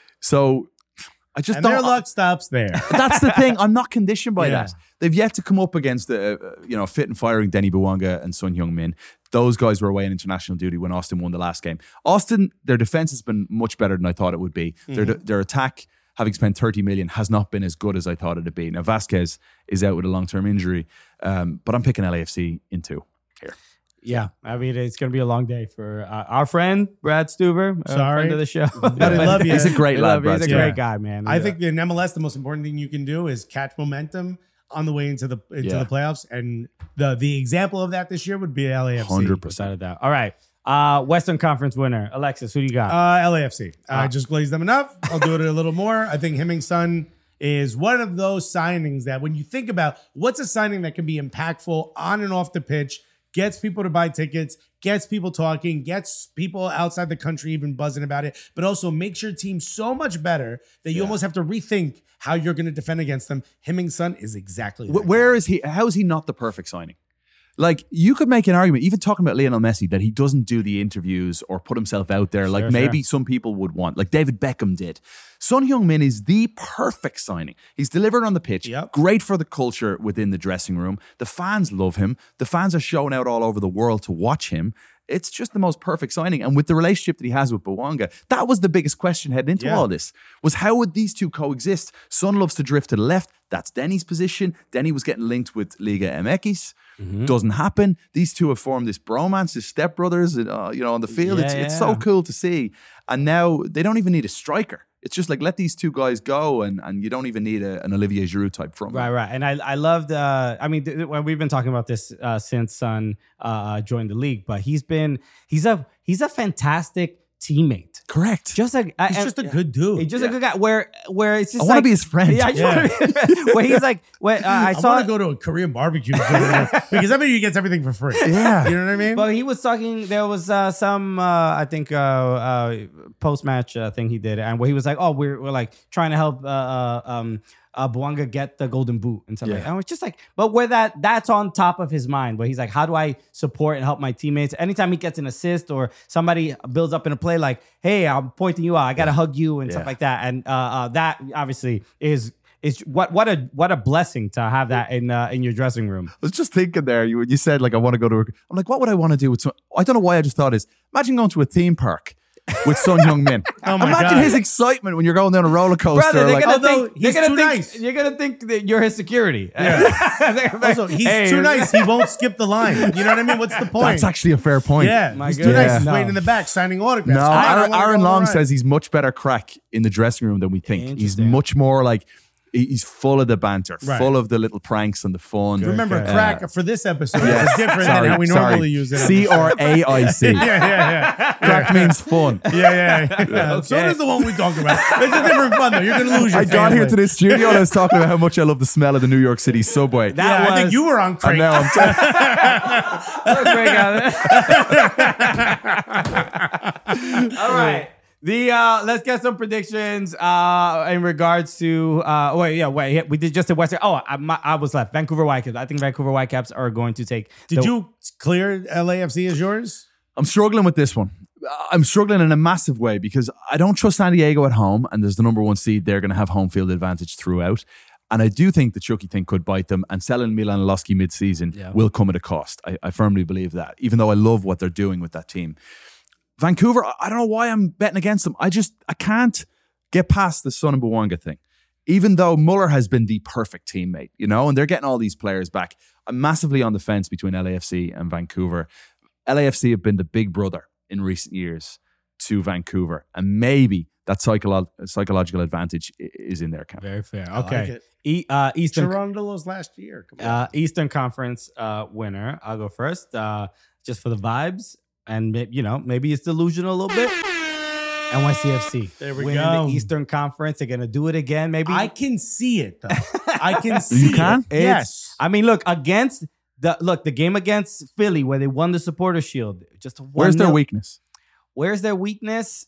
So I just And don't. their luck stops there. That's the thing. I'm not conditioned by Yeah. that. They've yet to come up against the, uh, you know, fit and firing Denny Bouanga and Son Heung-min. Those guys were away on international duty when Austin won the last game. Austin, their defense has been much better than I thought it would be. Their their attack, having spent thirty million, has not been as good as I thought it'd be. Now Vasquez is out with a long term injury, um, but I'm picking L A F C in two here. Yeah, I mean, it's gonna be a long day for uh, our friend Brad Stuber, a Sorry. friend of the show. But I love you. He's a great We lad, love you. He's Brad a Stuber. great guy, man. I Yeah. think in M L S, the most important thing you can do is catch momentum on the way into the into Yeah. the playoffs. And the the example of that this year would be L A F C. one hundred percent. without a doubt. All right, uh, Western Conference winner, Alexis. Who do you got? Uh, L A F C. I Ah. just glazed them enough. I'll do it a little more. I think Hemming Son is one of those signings that when you think about what's a signing that can be impactful on and off the pitch, gets people to buy tickets, gets people talking, gets people outside the country even buzzing about it, but also makes your team so much better that you almost have to rethink how you're going to defend against them. Hemming Son is exactly that. Wh- Where is he? How is he not the perfect signing? Like, you could make an argument, even talking about Lionel Messi, that he doesn't do the interviews or put himself out there like Sure, maybe sure. some people would want, like David Beckham did. Son Heung-min is the perfect signing. He's delivered on the pitch, Yep. great for the culture within the dressing room. The fans love him. The fans are showing out all over the world to watch him. It's just the most perfect signing. And with the relationship that he has with Bouanga, that was the biggest question heading into Yeah. all this, was how would these two coexist? Son loves to drift to the left. That's Denny's position. Denny was getting linked with Liga M X. Mm-hmm. Doesn't happen. These two have formed this bromance, this stepbrothers, uh, you know, on the field. Yeah, it's it's yeah. so cool to see. And now they don't even need a striker. It's just like, let these two guys go, and, and you don't even need a, an Olivier Giroud type from them. Right, right, and I, I loved. Uh, I mean, th- th- we've been talking about this uh, since Son uh, joined the league, but he's been he's a he's a fantastic teammate. Correct. Just like I- He's and- just a good dude. He's just a good guy. Where where it's just I wanna like- be his friend. Yeah, I just Yeah. want to be his friend. Where he's like, when, uh, I I saw. want to go to a Korean barbecue because I mean he gets everything for free. Yeah. You know what I mean? But he was talking. There was uh, some, uh, I think, uh, uh, post match uh, thing he did, and where he was like, "Oh, we're we're like trying to help uh, uh, um, uh, Bouanga get the golden boot and stuff like that." And it's just like, but where that that's on top of his mind, where he's like, "How do I support and help my teammates?" Anytime he gets an assist or somebody builds up in a play, like, "Hey, I'm pointing you out. I gotta hug you" and stuff Yeah. like that. And uh, uh, that obviously is. Is what what a what a blessing to have that in uh, in your dressing room. I was just thinking there, you you said like I want to go to a, I'm like, what would I want to do with some, I don't know why I just thought is, imagine going to a theme park with Son Heung-min. Oh my Imagine God. his excitement when you're going down a roller coaster. Brother, they're like, gonna although think, they're he's gonna too think nice. you're gonna think that you're his security. Also, he's Hey, too nice. He won't skip the line. You know what I mean? What's the point? that's actually a fair point. yeah. My He's too goodness. nice. He's No. waiting in the back signing autographs. No, Come on, I Aaron, wanna go Aaron on a Long ride. says he's much better crack in the dressing room than we think. He's Interesting. much more like, he- he's full of the banter, Right. full of the little pranks and the fun. Remember, Okay. crack for this episode Yeah. is different Sorry, than how we sorry. normally use it. on C the show. R A I C. Yeah, yeah, yeah. Crack means fun. Yeah, yeah, yeah. So does the one we talk about. It's a different fun, though. You're going to lose your I got here family. to this studio and I was talking about how much I love the smell of the New York City subway. That Yeah, I think was- you were on and crank. now I'm t- All right. The uh, let's get some predictions uh, in regards to uh, wait yeah wait we did just the Western oh I, my, I was left Vancouver Whitecaps. I think Vancouver Whitecaps are going to take. Did the- you clear L A F C as yours? I'm struggling with this one. I'm struggling in a massive way because I don't trust San Diego at home, and there's the number one seed. They're going to have home field advantage throughout. And I do think the Chucky thing could bite them, and selling Milan Losky mid-season Yeah. will come at a cost. I, I firmly believe that, even though I love what they're doing with that team. Vancouver, I I don't know why I'm betting against them. I just, I can't get past the Son and Bouanga thing. Even though Muller has been the perfect teammate, you know, and they're getting all these players back. I'm massively on the fence between L A F C and Vancouver. L A F C have been the big brother in recent years to Vancouver, and maybe that psycholo- psychological advantage i- is in their camp. Very fair. like Okay. it. E- uh, Eastern Toronto's last year. Come on. uh, Eastern Conference uh, winner. I'll go first, uh, just for the vibes, and may- you know maybe it's delusional a little bit. N Y C F C. There we Winning go. the Eastern Conference. They're going to do it again, maybe. I can see it though. I can see can? it. It's- Yes. I mean, look, against the look, the game against Philly where they won the Supporter Shield. Just a Where's their one nil. weakness? Where's their weakness?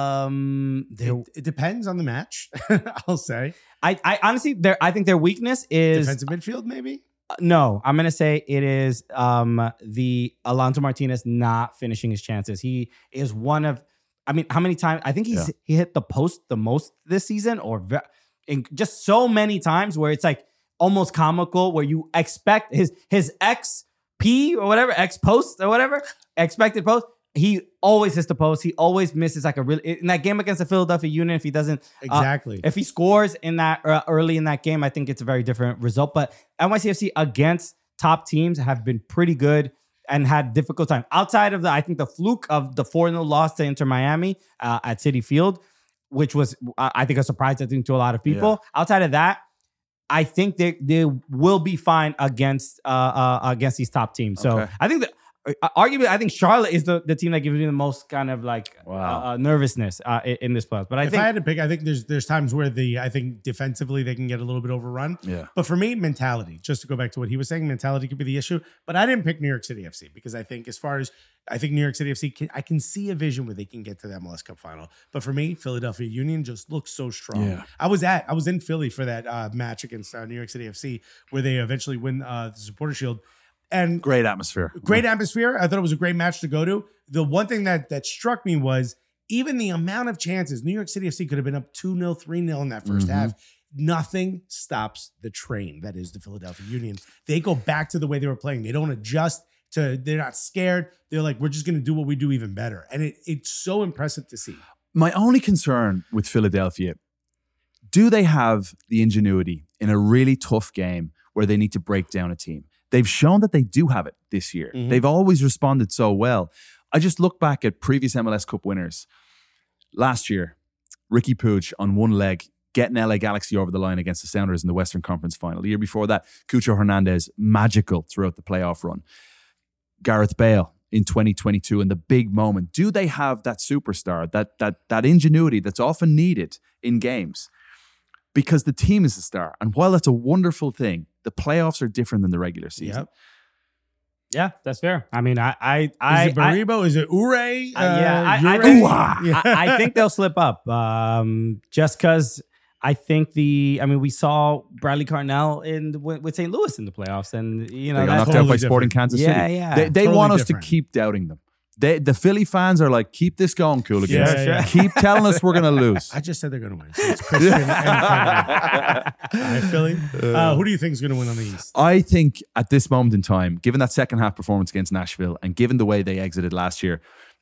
Um, their, It, it depends on the match. I'll say I, I honestly, their I think their weakness is defensive midfield, maybe. no. I'm gonna say it is um the Alonso Martinez not finishing his chances. He is one of. I mean, how many times? I think he's Yeah. he hit the post the most this season, or ve- in just so many times where it's like almost comical, where you expect his his X P or whatever X post or whatever expected post. He always hits the post. He always misses like a real in that game against the Philadelphia Union. If he doesn't uh, Exactly. if he scores in that uh, early in that game, I think it's a very different result. But N Y C F C against top teams have been pretty good and had difficult time. Outside of the, I think the fluke of the four nil loss to Inter Miami uh, at Citi Field, which was, uh, I think, a surprise, I think, to a lot of people. Outside of that, I think they they will be fine against uh, uh, against these top teams. So Okay. I think that. Uh, arguably, I think Charlotte is the, the team that gives me the most kind of like Wow. uh, uh, nervousness uh, in, in this playoffs. But I if think I had to pick, I think there's there's times where the I think defensively they can get a little bit overrun. Yeah. But for me, mentality. Just to go back to what he was saying, mentality could be the issue. But I didn't pick New York City F C because I think as far as I think New York City F C, can, I can see a vision where they can get to the M L S Cup final. But for me, Philadelphia Union just looks so strong. Yeah. I was at I was in Philly for that uh, match against uh, New York City F C where they eventually win uh, the Supporter Shield. And Great atmosphere. great atmosphere. I thought it was a great match to go to. The one thing that that struck me was even the amount of chances. New York City F C could have been up two nil, three nil in that 1st Mhm. half. Nothing stops the train that is the Philadelphia Union. They go back to the way they were playing. They don't adjust to, they're not scared. They're like, we're just going to do what we do even better. And it, it's so impressive to see. My only concern with Philadelphia, do they have the ingenuity in a really tough game where they need to break down a team? They've shown that they do have it this year. Mhm. They've always responded so well. I just look back at previous M L S Cup winners. Last year, Ricky Puig on one leg, getting L A Galaxy over the line against the Sounders in the Western Conference Final. The year before that, Cucho Hernandez, magical throughout the playoff run. Gareth Bale in twenty twenty-two in the big moment. Do they have that superstar, that that that ingenuity that's often needed in games? Because the team is the star. And while that's a wonderful thing, the playoffs are different than the regular season. Yep. yeah, that's fair. I mean, I I I, Is it I, Baribo? Is it Ure? Uh, yeah, I- I Ure? think- Yeah. I, I think they'll slip up. Um, just because I think the, I mean, we saw Bradley Carnell in the, with, with Saint Louis in the playoffs, and you know They got that's knocked out totally by Sporting different. Kansas Yeah, City. yeah. They, they Totally want us different. to keep doubting them. They, the Philly fans are like, keep this going, Cooligans. Yeah, yeah. Keep telling us we're going to lose. I just said they're going to win. So it's Christian and Kevin. All right, Philly. Uh, who do you think is going to win on the East? I think at this moment in time, given that second half performance against Nashville and given the way they exited last year,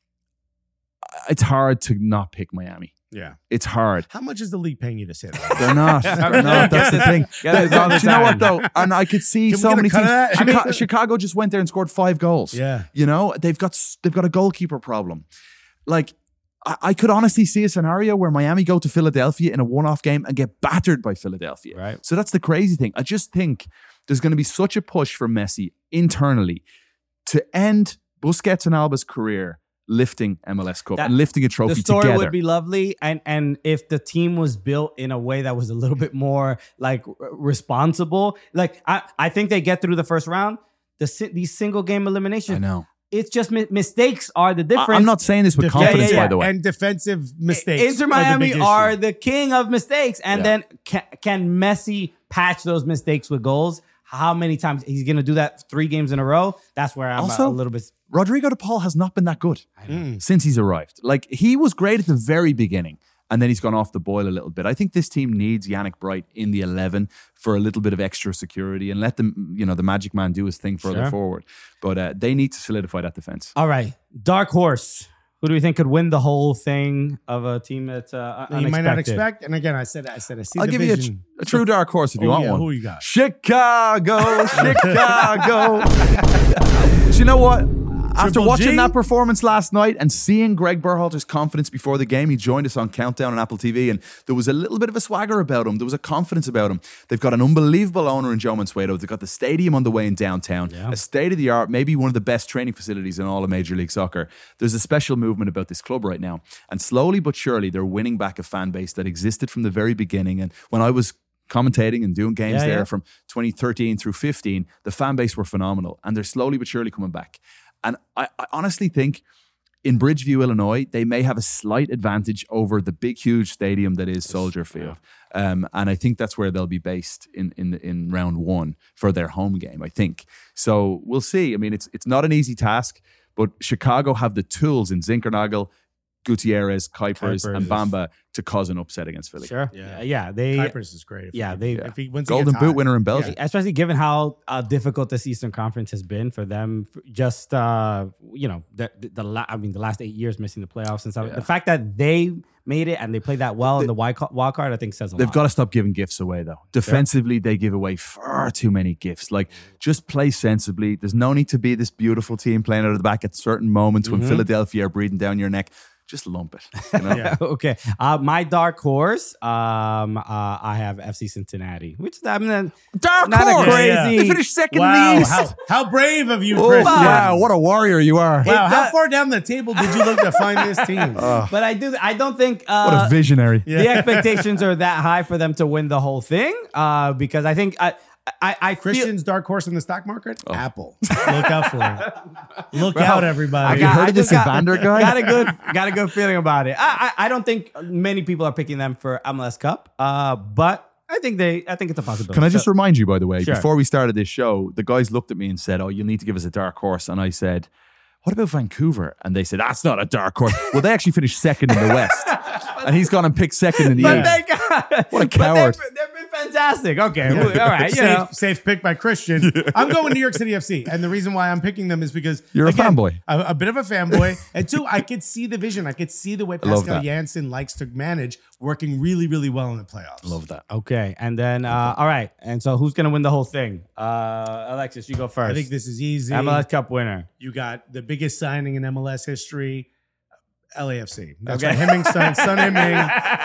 it's hard to not pick Miami. Yeah. It's hard. How much is the league paying you to say that? They're not. They're not. That's the thing. Get it They- all the do you know what time. though? And I could see Can we so get a many cut teams. of that? I mean- Chicago, Chicago just went there and scored five goals. Yeah. You know, they've got they've got a goalkeeper problem. Like, I, I could honestly see a scenario where Miami go to Philadelphia in a one-off game and get battered by Philadelphia. Right. So that's the crazy thing. I just think there's going to be such a push for Messi internally to end Busquets and Alba's career lifting M L S Cup That- and lifting a trophy the story together. would be lovely, and and if the team was built in a way that was a little bit more like r- responsible, like I, I think they get through the first round. The si- these single game I eliminations, know. it's just mi- mistakes are the I- difference. I'm not saying this with Def- confidence, yeah, yeah. by the way. And defensive mistakes. Inter are the Miami big are issue. the king of mistakes, and Yeah. then can, can Messi patch those mistakes with goals? How many times he's going to do that? Three games in a row. That's where I'm Also, a little bit. Rodrigo de Paul has not been that good Mm. since he's arrived. Like, he was great at the very beginning, and then he's gone off the boil a little bit. I think this team needs Yannick Bright in the eleven for a little bit of extra security and let them, you know, the Magic Man do his thing further Sure. forward. But uh, they need to solidify that defense. All right, dark horse. Who do we think could win the whole thing of a team that's uh, You might not unexpected? expect. And again, I said, I said, I see I'll the give you a, vision. a true dark horse if you Oh, want yeah, one. who you got? Chicago, Chicago. Do you know what? After Triple watching G? that performance last night and seeing Greg Berhalter's confidence before the game, he joined us on Countdown on Apple T V, and there was a little bit of a swagger about him. There was a confidence about him. They've got an unbelievable owner in Joe Mansueto. They've got the stadium on the way in downtown, Yeah. a state-of-the-art, maybe one of the best training facilities in all of Major League Soccer. There's a special movement about this club right now, and slowly but surely they're winning back a fan base that existed from the very beginning. And when I was commentating and doing games Yeah, there yeah. from twenty thirteen through fifteen, the fan base were phenomenal, and they're slowly but surely coming back. And I, I honestly think in Bridgeview, Illinois, they may have a slight advantage over the big, huge stadium that is Soldier Field. Um, and I think that's where they'll be based in, in in round one for their home game, I think. So we'll see. I mean, it's it's not an easy task, but Chicago have the tools in Zinkernagel, Gutierrez, Kuipers, Kuipers. and Bamba to cause an upset against Philly. Sure. Yeah. Yeah. Yeah. They. Kuipers is great. If Yeah. he, They. if he wins, Golden Boot winner in Belgium. Especially given how uh, difficult this Eastern Conference has been for them, just uh, you know, the the, the la- I mean, the last eight years missing the playoffs and stuff. Yeah. The fact that they made it and they played that well in the wild ca- wild card, I think says a They've lot. got to stop giving gifts away, though. Defensively, they give away far too many gifts. Like, just play sensibly. There's no need to be this beautiful team playing out of the back at certain moments when Philadelphia are breathing down your neck. Just lump it. You know? Yeah. Okay. Uh, my dark horse, um, uh, I have F C Cincinnati, which I'm not, Dark not horse! a crazy. They finished second Wow, in the East. how, how brave of you, Oh, Chris. wow, what a warrior you are. Wow, how does- far down the table did you look to find this team? But I do. I don't think. Uh, What a visionary. The expectations are that high for them to win the whole thing, uh, because I think I, I, I feel, Christian's dark horse in the stock market? Apple. Look out for it. Look Bro, out, everybody. Have you heard I of this just got- Evander guy? Got a good, got a good feeling about it. I, I, I don't think many people are picking them for M L S Cup, uh, but I think they, I think it's a possibility. Can I just So- remind you, by the way, Sure. before we started this show, the guys looked at me and said, "Oh, you'll need to give us a dark horse." And I said, "What about Vancouver?" And they said, "That's not a dark horse." Well, they actually finished second in the West. And he's gone and picked second in the But East. they got What a but coward. They've, they've been fantastic. Okay, well, all right. You know, safe, safe pick by Christian. I'm going New York City F C, and the reason why I'm picking them is because You're a again, fanboy. A, a bit of a fanboy, and two, I could see the vision. I could see the way love Pascal that. Janssen likes to manage, working really, really well in the playoffs. Love that. okay, and then uh, all right, and so who's gonna win the whole thing? Uh, Alexis, you go first. I think this is easy. M L S Cup winner. You got the biggest signing in M L S history, L A F C. That's Okay. right. Hemming's son, Son Hemming.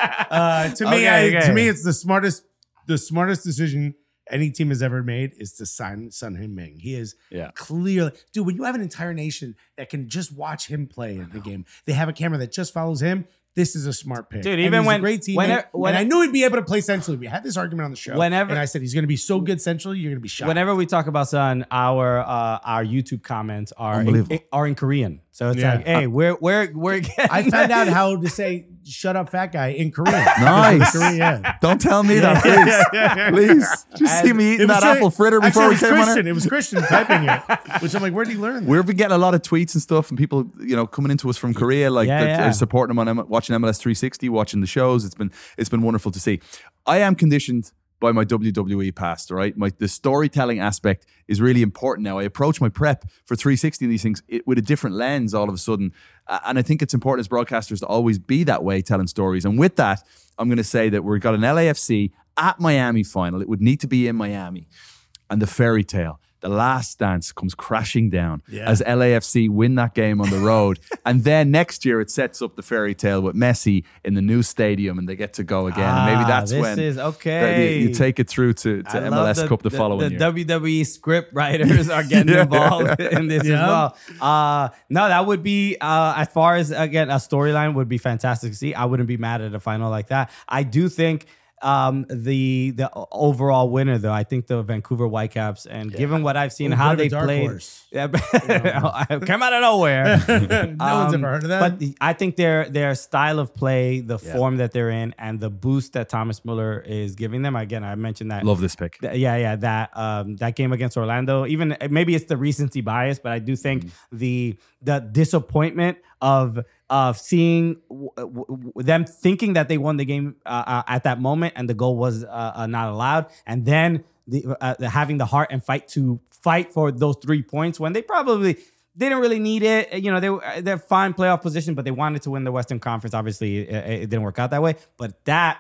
Uh, to me, Okay, I, okay. to me, it's the smartest, the smartest decision any team has ever made is to sign Son Heung-min. He is Yeah. clearly, dude. When you have an entire nation that can just watch him play in the game, they have a camera that just follows him. This is a smart pick, Dude, And even he's when- a great teammate, whenever- when- and I knew he'd be able to play centrally. We had this argument on the show, Whenever- and I said he's going to be so good centrally, you're going to be shocked. Whenever we talk about Sun, our uh, our YouTube comments are in, Unbelievable. are in Korean. So it's Yeah. like, hey, we're we're we're getting I found out how to say "shut up, fat guy" in Korean. Nice. Korean. Don't tell me that, please. Please. Just see me eating that It apple fritter actually, before it we was came on Christian. it. It was Christian typing it, which I'm like, where did he learn that? We've been getting a lot of tweets and stuff, and people, you know, coming into us from Korea, like Yeah, that yeah. are supporting them on M- watching M L S three sixty, watching the shows. It's been it's been wonderful to see. I am conditioned by my W W E past, all right? My the storytelling aspect is really important now. I approach my prep for three sixty and these things it, with a different lens all of a sudden, uh, and I think it's important as broadcasters to always be that way, telling stories. And with that, I'm going to say that we've got an L A F C at Miami final. It would need to be in Miami, and the fairy tale. The last dance comes crashing down Yeah. as L A F C win that game on the road. And then next year it sets up the fairy tale with Messi in the new stadium and they get to go again. and maybe Ah, that's this when is that okay. you, you take it through to, I to M love L S Cup the, the, following the year. W W E script writers are getting Yeah. involved in this Yeah. as well. Uh, no, that would be uh, as far as again a storyline would be fantastic to see. I wouldn't be mad at a final like that. I do think. Um, the the overall winner though, I think the Vancouver Whitecaps, and given what I've seen, Ooh, how bit of a they dark played, horse. yeah, came out of nowhere. no one's Um, ever heard of that. But the- I think their their style of play, the Yeah. form that they're in, and the boost that Thomas Muller is giving them. Again, I mentioned that. Love this pick. Th- yeah, yeah, that um, that game against Orlando. Even maybe it's the recency bias, but I do think Mm-hmm. the the disappointment of of seeing w- w- w- them thinking that they won the game uh, uh, at that moment, and the goal was uh, uh, not allowed, and then the, uh, the having the heart and fight to fight for those three points when they probably didn't really need it. You know, they were they're fine playoff position, but they wanted to win the Western Conference. Obviously, it, it didn't work out that way. But that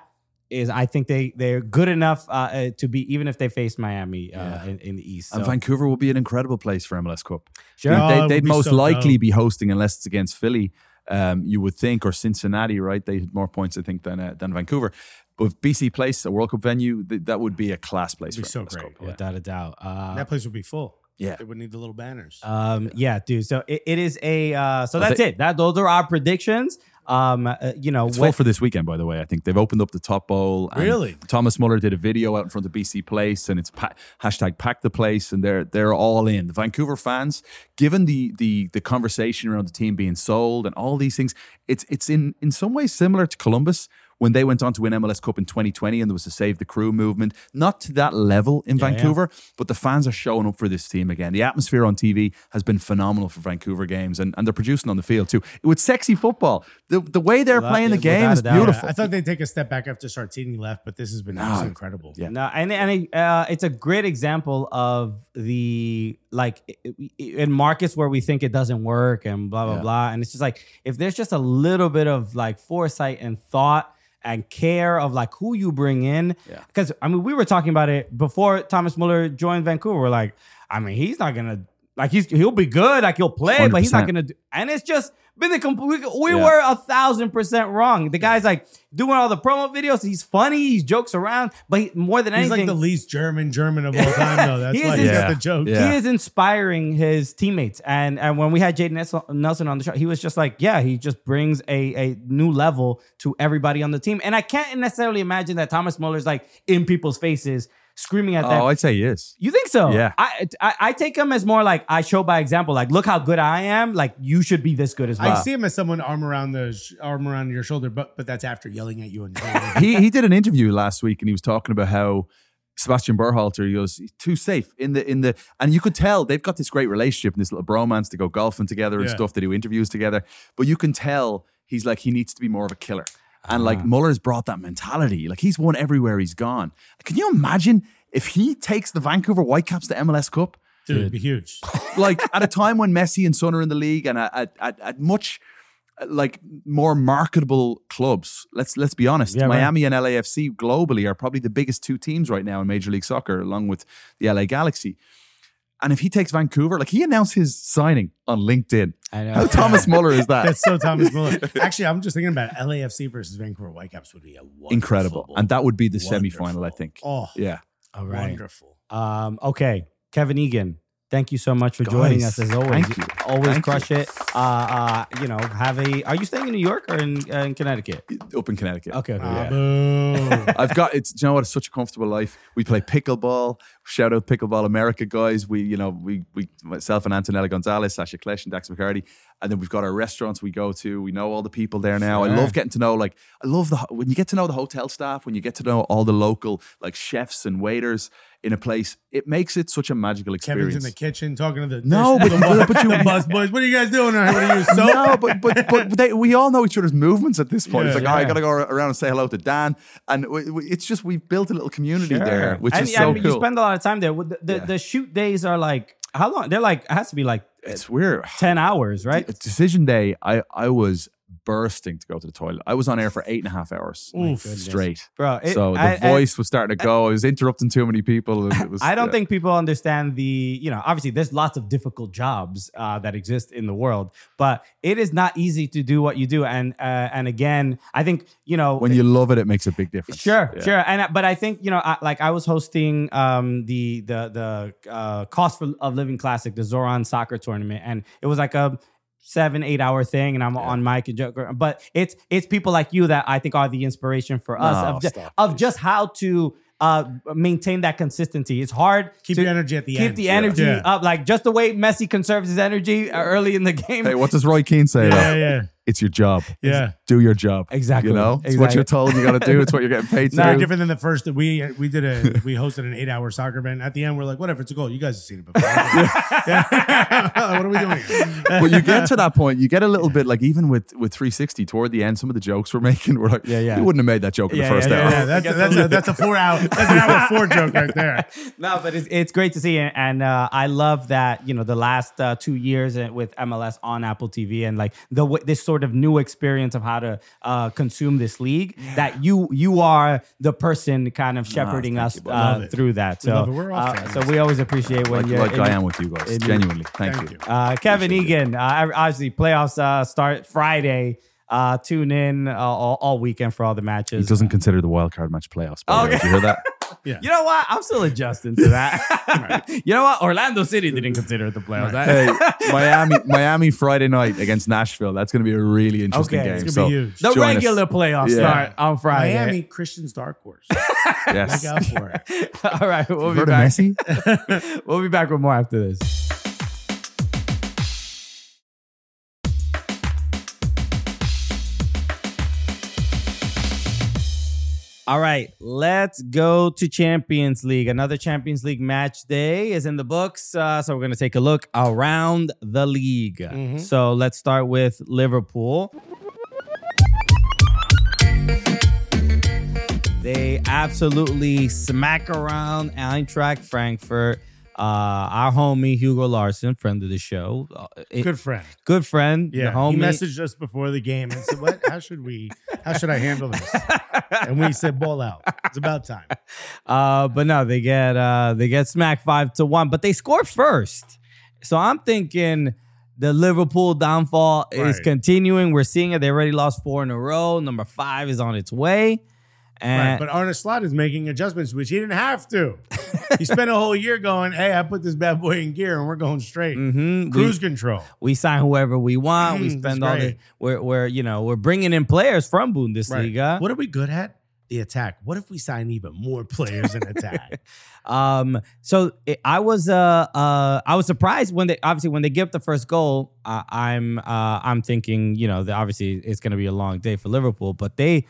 is I think they they're good enough uh, uh, to be even if they face Miami uh, Yeah. in, in the East. And So, Vancouver will be an incredible place for M L S Cup. sure. Oh, it They, would they'd be most so likely dope. be hosting unless it's against Philly, um, you would think, or Cincinnati, right? They had more points, I think, than uh, than Vancouver. But B C Place, a World Cup venue, th- that would be a class place It'd be for so M L S great. Cup. Without a doubt. Uh, That place would be full. Yeah. They would need the little banners. Um, yeah, dude. So it, it is a. Uh, so Well, that's they- it. That those are our predictions. Um, uh, you know, It's what- full for this weekend, by the way. I think they've opened up the top bowl. and Really? Thomas Muller did a video out in front of B C Place, and it's pa- hashtag pack the place, and they're they're all in. The Vancouver fans, given the the the conversation around the team being sold and all these things, it's it's in in some ways similar to Columbus when they went on to win M L S Cup in twenty twenty, and there was a Save the Crew movement. Not to that level in Yeah, Vancouver, but the fans are showing up for this team again. The atmosphere on T V has been phenomenal for Vancouver games, and, and they're producing on the field too. With sexy football, the the way they're Without- playing the yeah, game without is a doubt. beautiful. I thought they'd take a step back after Sartini left, but this has been absolutely incredible. Yeah. No, and and uh, it's a great example of the like i- i- in markets where we think it doesn't work and blah blah Yeah. blah, and it's just like if there's just a little bit of like foresight and thought and care of like who you bring in, Yeah. because I mean we were talking about it before Thomas Muller joined Vancouver. We're like, I mean he's not gonna like he's he'll be good, like he'll play, but he's not one hundred percent. gonna do, and it's just. Been the complete, we Yeah. were a thousand percent wrong. The guy's like doing all the promo videos. He's funny. He jokes around, but he, more than He's anything, like the least German German of all time, though. That's He why is he's in- got the joke. Yeah. he is inspiring his teammates. And and when we had Jaden Nelson- Nelson on the show, he was just like, yeah, he just brings a, a new level to everybody on the team. And I can't necessarily imagine that Thomas Muller's like in people's faces screaming at them. Oh, I'd say he is. You think so? Yeah. I, I I take him as more like I show by example. Like, look how good I am. Like, you should be this good as well. I see him as someone arm around the sh- arm around your shoulder, but but that's after yelling at you and he he did an interview last week, and he was talking about how Sebastian Berhalter, he goes, he's too safe in the in the, and you could tell they've got this great relationship and this little bromance to go golfing together and Yeah. stuff. They do interviews together, but you can tell he's like he needs to be more of a killer. And like Muller's brought that mentality. Like he's won everywhere he's gone. Can you imagine if he takes the Vancouver Whitecaps to M L S Cup? dude, it'd be huge. Like at a time when Messi and Son are in the league and at, at, at, at much uh, like more marketable clubs. Let's let's be honest. Yeah, right. Miami and L A F C globally are probably the biggest two teams right now in Major League Soccer, along with the L A Galaxy. And if he takes Vancouver, like he announced his signing on LinkedIn. I know. How Thomas Muller is that? That's so Thomas Muller. Actually, I'm just thinking about it. L A F C versus Vancouver Whitecaps would be a wonderful Incredible. football. And that would be the Wonderful. semifinal, I think. Oh, Yeah. All right. wonderful. Um, okay, Kevin Egan. Thank you so much for Guys, joining us as always. thank you. Always Thank crush it. Uh, uh, you know, have a. Are you staying in New York or in uh, in Connecticut? Up in Connecticut. Okay. okay, Ah, yeah. boo. I've got it's. Do you know what? It's such a comfortable life. We play pickleball. Shout out Pickleball America guys. We, you know, we, we, myself and Antonella Gonzalez, Sasha Klesch, and Dax McCarty, and then we've got our restaurants we go to. We know all the people there now. I Sure. love getting to know. Like, I love the when you get to know the hotel staff, when you get to know all the local like chefs and waiters in a place. It makes it such a magical experience. Kevin's in the kitchen talking to the No, the, but- the, but you- the bus boys. What are you guys doing? What are you so? No, but but but they, we all know each other's movements at this point. Yeah, it's like, oh, I yeah. got to go around and say hello to Dan, and we, we, it's just we've built a little community Sure. there, which and, is so and cool. you spend a lot of time there. The, the, Yeah. the shoot days are like how long? They're like it has to be like it's weird. ten hours, right? Decision day, I I was bursting to go to the toilet. I was on air for eight and a half hours Oof. straight. Bro, it- so the I- I- voice was starting to go. I was interrupting too many people. and It was, I don't yeah. think people understand the, you know, obviously there's lots of difficult jobs uh, that exist in the world, but it is not easy to do what you do. And uh, and again, I think, you know, when you love it, it makes a big difference. Sure, Yeah. sure, and uh, but I think you know, I, like I was hosting um, the the the uh, Cost for, of Living Classic, the Zoran soccer tournament, and it was like a seven eight hour thing, and I'm on mic and joke. But it's it's people like you that I think are the inspiration for us No, of, ju- stop, of please. just how to uh, maintain that consistency. It's hard. Keep to your energy at the keep end. the energy Yeah. up, like just the way Messi conserves his energy uh, early in the game. Hey, what does Roy Keane say? Yeah, though? yeah. It's your job. Yeah. Do your job. Exactly. You know, it's what Exactly. you're told you got to do. It's what you're getting paid to No, do. different than the first. We we did a we hosted an eight hour soccer event. At the end, we're like, whatever, it's a goal. You guys have seen it before. Yeah. What are we doing? But you get to that point, you get a little bit like even with with three sixty toward the end, some of the jokes we're making, we're like, Yeah, yeah. you wouldn't have made that joke in Yeah, the first yeah, hour. Yeah, that's a, that's a, that's a four hour that's an hour four joke right there. No, but it's, it's great to see, and, and uh, I love that you know the last uh, two years with M L S on Apple T V, and like the w- this sort of sort of new experience of how to uh, consume this league, that you you are the person kind of shepherding thank us you, bud. uh, Love it. through that. So, love it. We're all uh, fans. so we always appreciate when Like, you're like in- I am with you guys. in- Genuinely. Thank, Thank you. you. uh, Kevin Egan, uh, obviously playoffs uh, start Friday. Uh, tune in uh, all, all weekend for all the He matches. doesn't consider the wild card match playoffs. By the way. Okay. Did you hear that? Yeah. You know what? I'm still adjusting to that. You know what? Orlando City didn't consider it the playoffs. Hey, Miami, Miami Friday night against Nashville. That's going to be a really interesting Okay, game. it's gonna be so huge. The join us. regular playoffs Yeah. start on Friday. Miami, Christian's dark horse. Yes. Look out for it. All right, we'll be Heard of back. Messi? We'll be back with more after this. All right, let's go to Champions League. Another Champions League match day is in the books. Uh, so we're going to take a look around the league. Mm-hmm. So let's start with Liverpool. They absolutely smack around Eintracht Frankfurt. Uh, our homie Hugo Larson, friend of the show, uh, it- Good friend. good friend. Yeah, the homie. he messaged us before the game and said, "What? How should we? How should I handle this?" And we said, "Ball out. It's about time." Uh, but no, they get uh, they get smacked five to one, but they score first. So I'm thinking the Liverpool downfall is Right. continuing. We're seeing it. They already lost four in a row. Number five is on its way. Right, And but Arne Slot is making adjustments, which he didn't have to. He spent a whole year going, "Hey, I put this bad boy in gear, and we're going straight, Mhm, cruise we, control." we sign whoever we want. We Mm, spend that's all the great. we're we're you know we're bringing in players from Right. Bundesliga. What are we good at? The attack. What if we sign even more players in attack? Um, so it, I was uh uh I was surprised when they obviously when they give up the first goal. Uh, I'm uh I'm thinking you know that obviously it's going to be a long day for Liverpool, but they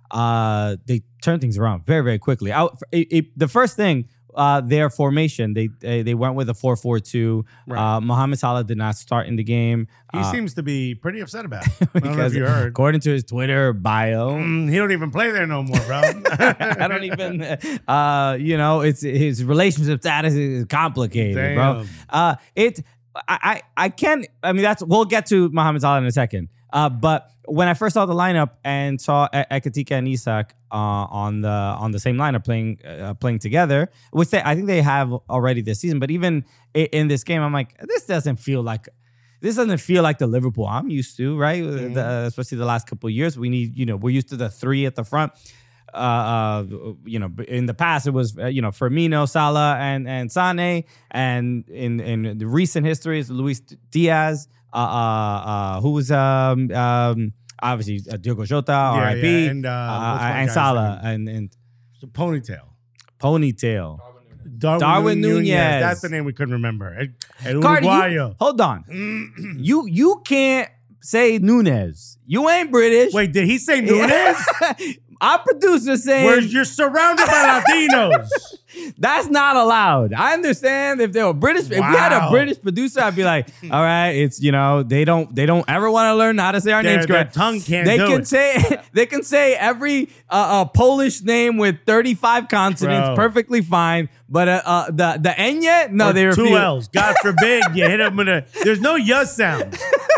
uh they turn things around very very quickly. I, it, it, the first thing. Uh, their formation, they, they they went with a four four two. Right. Uh, Mohamed Salah did not start in the game. He uh, seems to be pretty upset about it. I don't know because if you heard. according to his Twitter bio, Mm, he don't even play there no more, bro. I don't even, uh, you know, it's his relationship status is complicated, bro. Damn. Uh, it, I, I, I can, I mean, that's, we'll get to Mohamed Salah in a second. Uh, but when I first saw the lineup and saw E- Ekatike and Isak uh, on the on the same lineup playing uh, playing together, which they, I think they have already this season, but even in, in this game, I'm like, this doesn't feel like. This doesn't feel like the Liverpool I'm used to, right? Mm-hmm. The- especially the last couple of years. We need, you know, we're used to the three at the front. Uh, uh, you know, in the past it was uh, you know Firmino, Salah, and and Sane, and in in the recent history it's Luis Diaz, uh, uh, uh, who was um um obviously uh, Diogo Jota, R I P, yeah, and, uh, what's my and guy's Salah, name? and and It's a ponytail. Ponytail. Darwin, Darwin Nunez. Nunez. That's the name we couldn't remember. El, El Cardi, you- Uruguayo. hold on, you you can't say Nunez. You ain't British. Wait, did he say Nunez? Our producer saying Where you're surrounded by Latinos. that's not allowed. I understand if they were British. If we had a Wow. British producer, I'd be like, all right, it's you know they don't they don't ever want to learn how to say our Their- names their correct. tongue can't They do can it. say they can say every uh, uh, Polish name with thirty-five consonants Bro. perfectly fine, but uh, uh, the the Enya no Or they two refuse. L's. God forbid you hit them with a. There's no yes sound.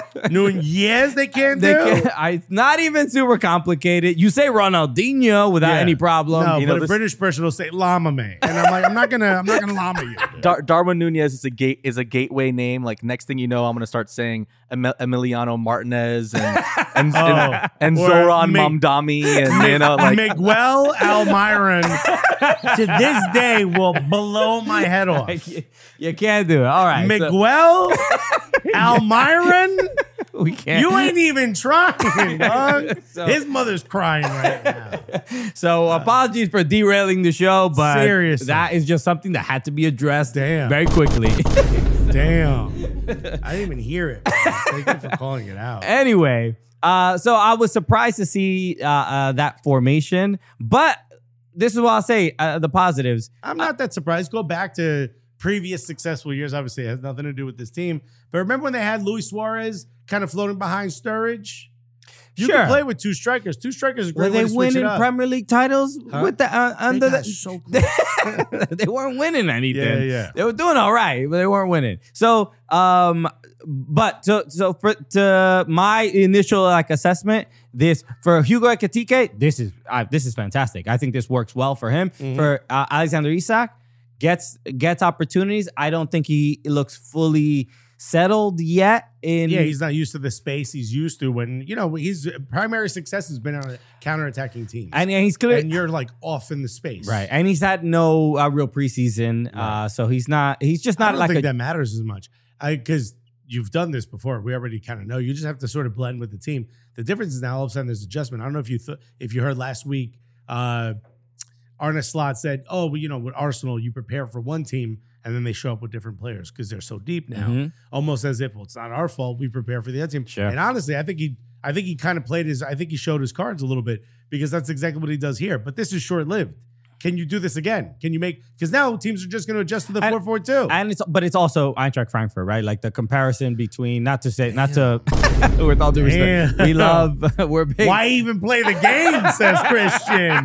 Nunez they can't They do. can, I, it's not even super complicated. You say Ronaldinho without Yeah. any problem. No, You but know, a this- British person will say llama me, and I'm like, I'm not gonna, I'm not gonna llama you. dude. Dar- Darwin Nunez is a gate is a gateway name. Like next thing you know, I'm gonna start saying Em- Emiliano Martinez and and, Oh. and, and Or Zoran Mig- Mamdani and you know like Miguel Almiron to this day will blow my head off. you, you can't do it. All right, so Miguel Almiron, we can't. you ain't even trying, dog. So- His mother's crying right now. So apologies for derailing the show, but Seriously. that is just something that had to be addressed Damn. very quickly. Damn, I didn't even hear it. Thank you for calling it out. Anyway, uh, so I was surprised to see uh, uh, that formation, but this is what I'll say: uh, the positives. I'm not that surprised. Go back to previous successful years. Obviously, it has nothing to do with this team. But remember when they had Luis Suarez kind of floating behind Sturridge? You Sure. can play with two strikers. Two strikers is a Were great way they to switch it winning up. Premier League titles Huh? with the uh, They under got the? so close. they weren't winning anything. Yeah, yeah. They were doing all right, but they weren't winning. So, um, but so so for to my initial like assessment, this for Hugo Ekitike, this is uh, this is fantastic. I think this works well for him. Mm-hmm. For uh, Alexander Isak, gets gets opportunities. I don't think he looks fully settled yet. In Yeah, he's not used to the space he's used to when, you know, his primary success has been on counterattacking teams. and, and he's clear. And you're like off in the space. Right, and he's had no uh, real preseason, uh, so he's not. He's just I not don't like think a. that matters as much. I because you've done this before. We already kind of know. You just have to sort of blend with the team. The difference is now all of a sudden there's adjustment. I don't know if you th- if you heard last week, uh, Arne Slot said, "Oh, well, you know, with Arsenal, you prepare for one team." And then they show up with different players because they're so deep now, Mhm. almost as if, well, it's not our fault. We prepare for the other team. Sure. And honestly, I think he, I think he kind of played his, I think he showed his cards a little bit because that's exactly what he does here. But this is short lived. Can you do this again? Can you make? Because now teams are just going to adjust to the And- four four two. And it's but it's also Eintracht Frankfurt, right? Like the comparison between not to say not to with all due respect, Damn. we love we're big. Why even play the game? Says Christian.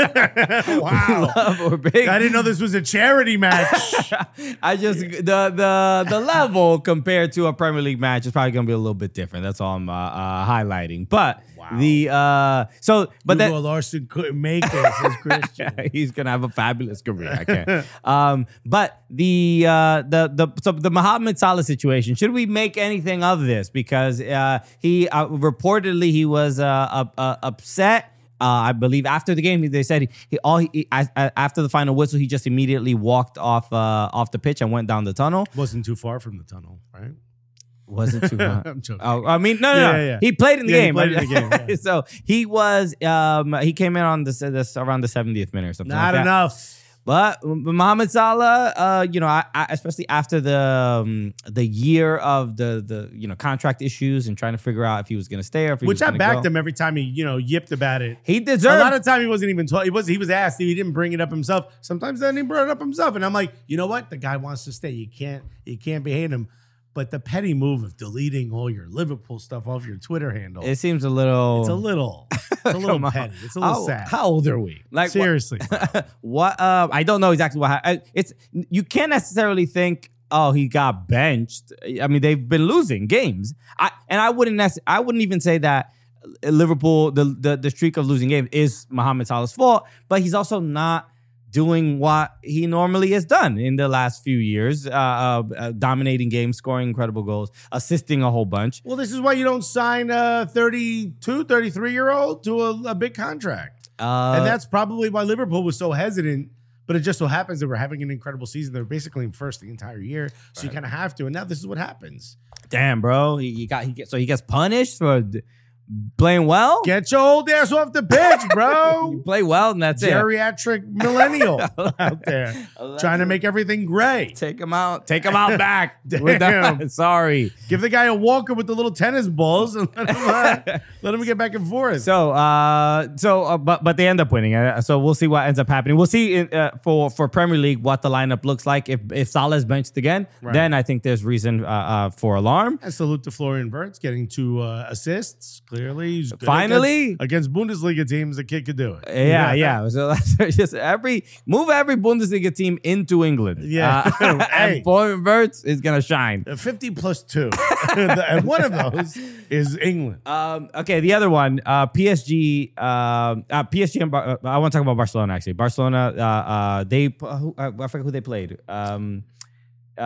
Wow. love, we're big. I didn't know this was a charity match. I just the the the level compared to a Premier League match is probably going to be a little bit different. That's all I'm uh, uh, highlighting. But the uh so but Hugo then Larson couldn't make it, says Christian. he's gonna have a fabulous career. I can't. um, but the uh, the the so the Mohamed Salah situation. Should we make anything of this? Because uh, he uh, reportedly he was uh, uh, uh, upset. Uh, I believe after the game they said he, he all he, he, I- I- after the final whistle he just immediately walked off uh, off the pitch and went down the tunnel. Wasn't too far from the tunnel, right? Wasn't too much. I'm joking. Oh, I mean, no, no, Yeah, no. yeah, yeah. He played in the Yeah, he game. played in the game, yeah. So he was, um, he came in on this, this around the seventieth minute or something. Not like that. enough. But Mohamed Salah, uh, you know, I, I, especially after the um, the year of the the you know contract issues and trying to figure out if he was going to stay or if he Which was I gonna backed go. him every time he, you know, yipped about it. He A deserved. lot of time he wasn't even told. He was he was asked. He didn't bring it up himself. Sometimes then he brought it up himself, and I'm like, you know what? The guy wants to stay. You can't you can't be hating him. But the petty move of deleting all your Liverpool stuff off your Twitter handle, it seems a little. it's a little, it's a little Come on. petty. It's a little how, sad. How old are we? Like what- Seriously, what uh I don't know exactly what happened. It's you can't necessarily think oh he got benched. I mean they've been losing games. I and I wouldn't nec- I wouldn't even say that Liverpool the, the the streak of losing games is Mohamed Salah's fault, but he's also not doing what he normally has done in the last few years, uh, uh, uh, dominating games, scoring incredible goals, assisting a whole bunch. well, this is why you don't sign a thirty-two, thirty-three year old to a, a big contract. Uh, And that's probably why Liverpool was so hesitant. But it just so happens that we're having an incredible season. They're basically in first the entire year, so you kind of have to. And now this is what happens. damn, bro, he, he got he gets so he gets punished for d- playing well. Get your old ass off the pitch, bro. You play well, and that's it. Geriatric millennial out there trying to make everything gray. Take him out. Take him out back. We're Damn. done. Sorry. Give the guy a walker with the little tennis balls and let him, uh, let him get back and forth. So, uh, so, uh, but but they end up winning. Uh, so we'll see what ends up happening. We'll see in, uh, for for Premier League what the lineup looks like. If if Salah's benched again, Right. then I think there's reason uh, uh, for alarm. And salute to Florian Wirtz getting two uh, assists. Clearly, he's good Finally. against, against Bundesliga teams. The kid could do it. Yeah, yeah. So that's just every move every Bundesliga team into England. Yeah. uh, Hey. and Florian Wirtz is gonna shine. Uh, fifty plus two, and one of those is England. Um, okay, the other one, uh, P S G. Um, uh, P S G. And Bar- uh, I want to talk about Barcelona. Actually, Barcelona. Uh, uh, they. Uh, who, uh, I forget who they played. Um, uh,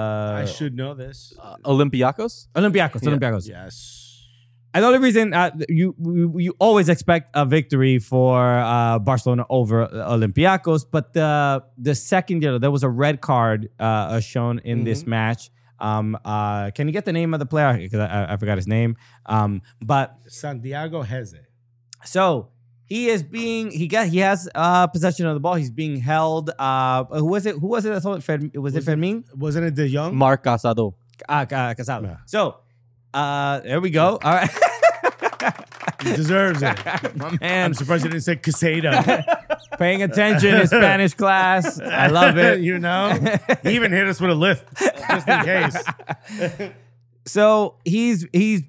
I should know this. Olympiacos? Olympiacos. Yeah. Olympiacos. Yes. And the only reason uh, you, you you always expect a victory for uh, Barcelona over Olympiacos, but the the second year there was a red card uh, shown in this match. Um, uh, can you get the name of the player? Because I, I forgot his name. Um, but Santiago Heze. so he is being he got he has uh, possession of the ball. He's being held. Uh, who was it? Who was it? That told Fer, was, it Fermin? Wasn't it De Jong? Mark Casado. Ah, uh, Casado. Yeah. So uh, there we go. All right. He deserves it. My man. I'm surprised he didn't say Casado. Paying attention in Spanish class. I love it. You know? He even hit us with a lift, just in case. So he's he's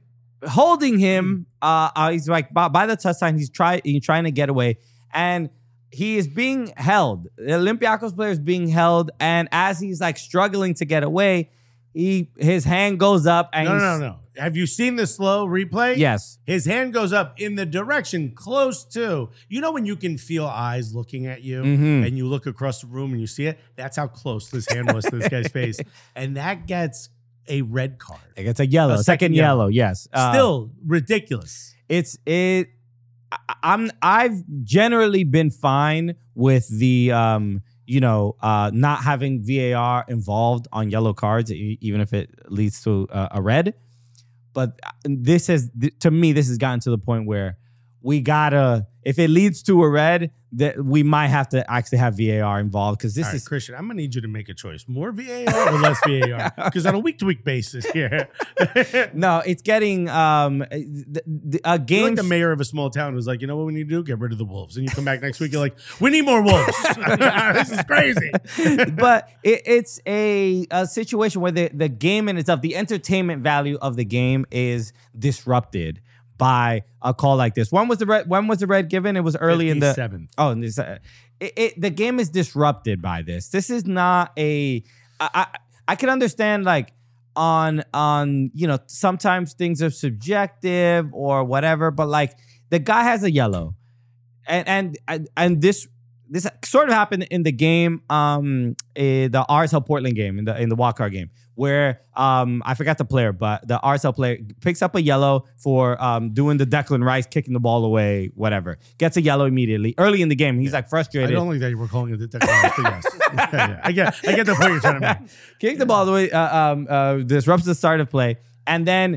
holding him. Uh, uh, he's like by, by the touch line. He's trying. He's trying to get away, and he is being held. The Olympiacos player is being held, and as he's like struggling to get away, he his hand goes up. And No, he's, no, no, no. Have you seen the slow replay? Yes. His hand goes up in the direction close to, you know, when you can feel eyes looking at you Mhm. and you look across the room and you see it? That's how close this hand was to this guy's face. And that gets a red card. Like it's a yellow, A second, second yellow. yellow. Yes. Uh, Still ridiculous. it's it. I- I'm I've generally been fine with the um you know uh not having V A R involved on yellow cards, e- even if it leads to uh, a red. But this has, to me, this has gotten to the point where we gotta, if it leads to a red, that we might have to actually have V A R involved because this All right, is Christian, I'm going to need you to make a choice. More V A R or less V A R? Because on a week-to-week basis here. no, it's getting um the, the, a You're game. like the mayor of a small town who's like, you know what we need to do? Get rid of the wolves. And you come back next week, you're like, we need more wolves. This is crazy. but it, it's a, a situation where the, the game in itself, the entertainment value of the game is disrupted by a call like this. When was the red? When was the red given? It was early in the fifty-seventh. Oh, and this, uh, it, it, the game is disrupted by this. This is not a. I, I I can understand like on on you know sometimes things are subjective or whatever, but like the guy has a yellow, and and and, and this. This sort of happened in the game, um, eh, the R S L Portland game, in the in the wildcard game, where um, I forgot the player, but the R S L player picks up a yellow for um, doing the Declan Rice, kicking the ball away, whatever. Gets a yellow immediately. Early in the game, he's like I frustrated. don't like that you were calling it the declaration, but yes. Yeah, yeah. I get, I get the point you're trying to make. Kick the ball away, uh, um, uh, disrupts the start of play, and then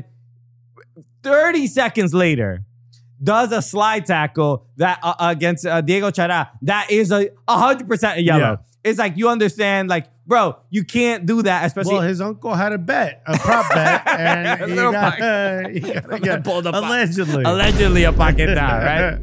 thirty seconds later, does a slide tackle that uh, against uh, Diego Chara that is a hundred percent a yellow. Yeah. It's like you understand, like, bro, you can't do that, especially. Well, his uncle had a bet, a prop bet, and he Little got, pocket. uh, he got, got Pulled a po- allegedly. allegedly a pocket down, right?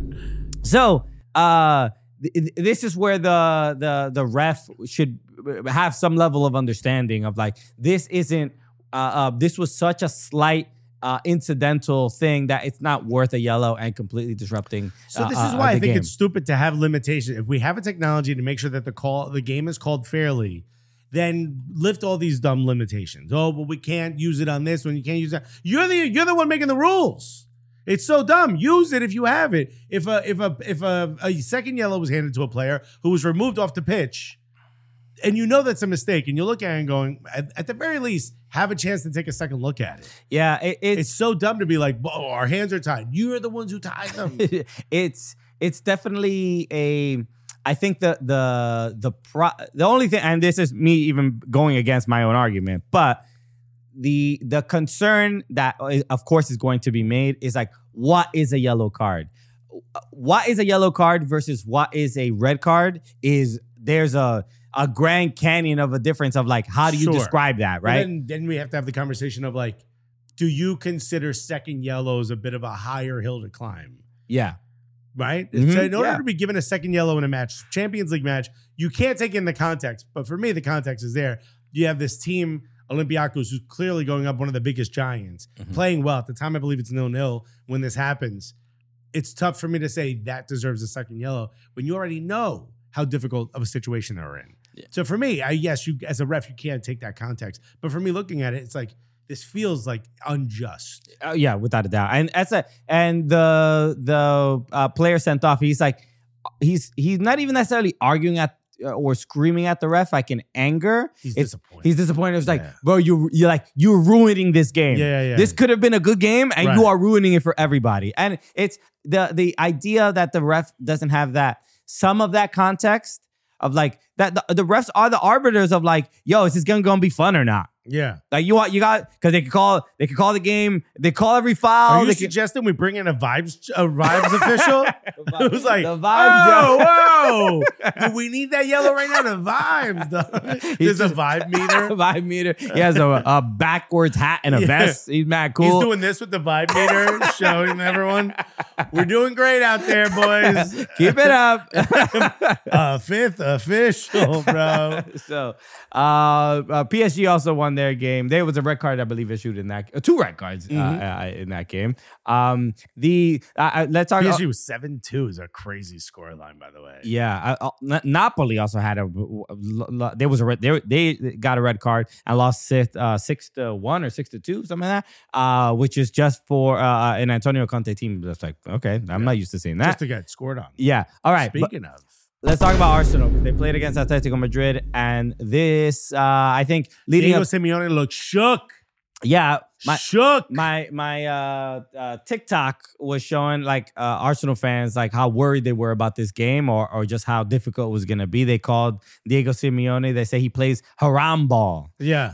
So, uh, th- this is where the the the ref should have some level of understanding of like this isn't. Uh, uh, this was such a slight. Uh, incidental thing that it's not worth a yellow and completely disrupting. So this uh, is uh, why I the think game. it's stupid to have limitations. If we have a technology to make sure that the call, the game is called fairly, then lift all these dumb limitations. Oh, but we can't use it on this one. You can't use that. You're the you're the one making the rules. It's so dumb. Use it if you have it. If a if a if a, a second yellow was handed to a player who was removed off the pitch, and you know that's a mistake, and you look at it and going, at, at the very least, have a chance to take a second look at it. Yeah, it, it's It's so dumb to be like, "Whoa, our hands are tied." You're the ones who tied them. it's it's definitely a. I think the the the pro, the only thing, and this is me even going against my own argument, but the the concern that uh, of course is going to be made is like, what is a yellow card? What is a yellow card versus what is a red card? Is there's a a Grand Canyon of a difference of like, how do you Sure. describe that, But right? Then, then we have to have the conversation of like, do you consider second yellow as a bit of a higher hill to climb? yeah. Right? Mhm, So in order yeah. to be given a second yellow in a match, Champions League match, you can't take in the context. But for me, the context is there. You have this team, Olympiacos, who's clearly going up one of the biggest giants, Mhm. playing well. At the time, I believe it's nil-nil when this happens. It's tough for me to say that deserves a second yellow when you already know how difficult of a situation they're in. Yeah. So for me, I yes, you as a ref, you can't take that context. But for me, looking at it, it's like this feels like unjust. Uh, yeah, without a doubt. And that's a and the the uh, player sent off. He's like, he's he's not even necessarily arguing at uh, or screaming at the ref like in anger. He's It's- disappointed. He's disappointed. It's like, Yeah. bro, you you're like you're ruining this game. Yeah, yeah, yeah. This could have been a good game, and Right. you are ruining it for everybody. And it's the the idea that the ref doesn't have that some of that context of like that the, the refs are the arbiters of like, yo, is this gonna gonna be fun or not? yeah. Like you want you got because they could call they could call the game, they call every foul. Are you they could, suggesting we bring in a vibes a vibes official who's like, The vibes, oh, whoa, do we need that yellow right now? The vibes, dog. There's a vibe meter. Vibe meter. He has a, a backwards hat and a Yeah. vest. He's mad cool. He's doing this with the vibe meter, showing everyone we're doing great out there, boys. Keep it up. Uh, fifth, a fish. crucial, bro. So, uh, uh, P S G also won their game. There was a red card, I believe, issued in that. Uh, two red cards uh, Mm-hmm. uh, in that game. Um, the uh, uh, let's talk. P S about G was seven two is a crazy scoreline, by the way. Yeah, uh, uh, Napoli also had a. There was a red. They they got a red card and lost six, uh, six to one or six to two, something like that. Uh, which is just for uh, an Antonio Conte team. That's like okay, I'm not used to seeing that. Just to get scored on. Yeah. All right. but- Speaking of. Let's talk about Arsenal. They played against Atletico Madrid, and this, uh, I think, leading Diego up, Simeone looked shook. yeah, my shook. my my uh, uh, TikTok was showing like uh, Arsenal fans like how worried they were about this game, or or just how difficult it was gonna be. They called Diego Simeone. They say he plays haram ball. Yeah.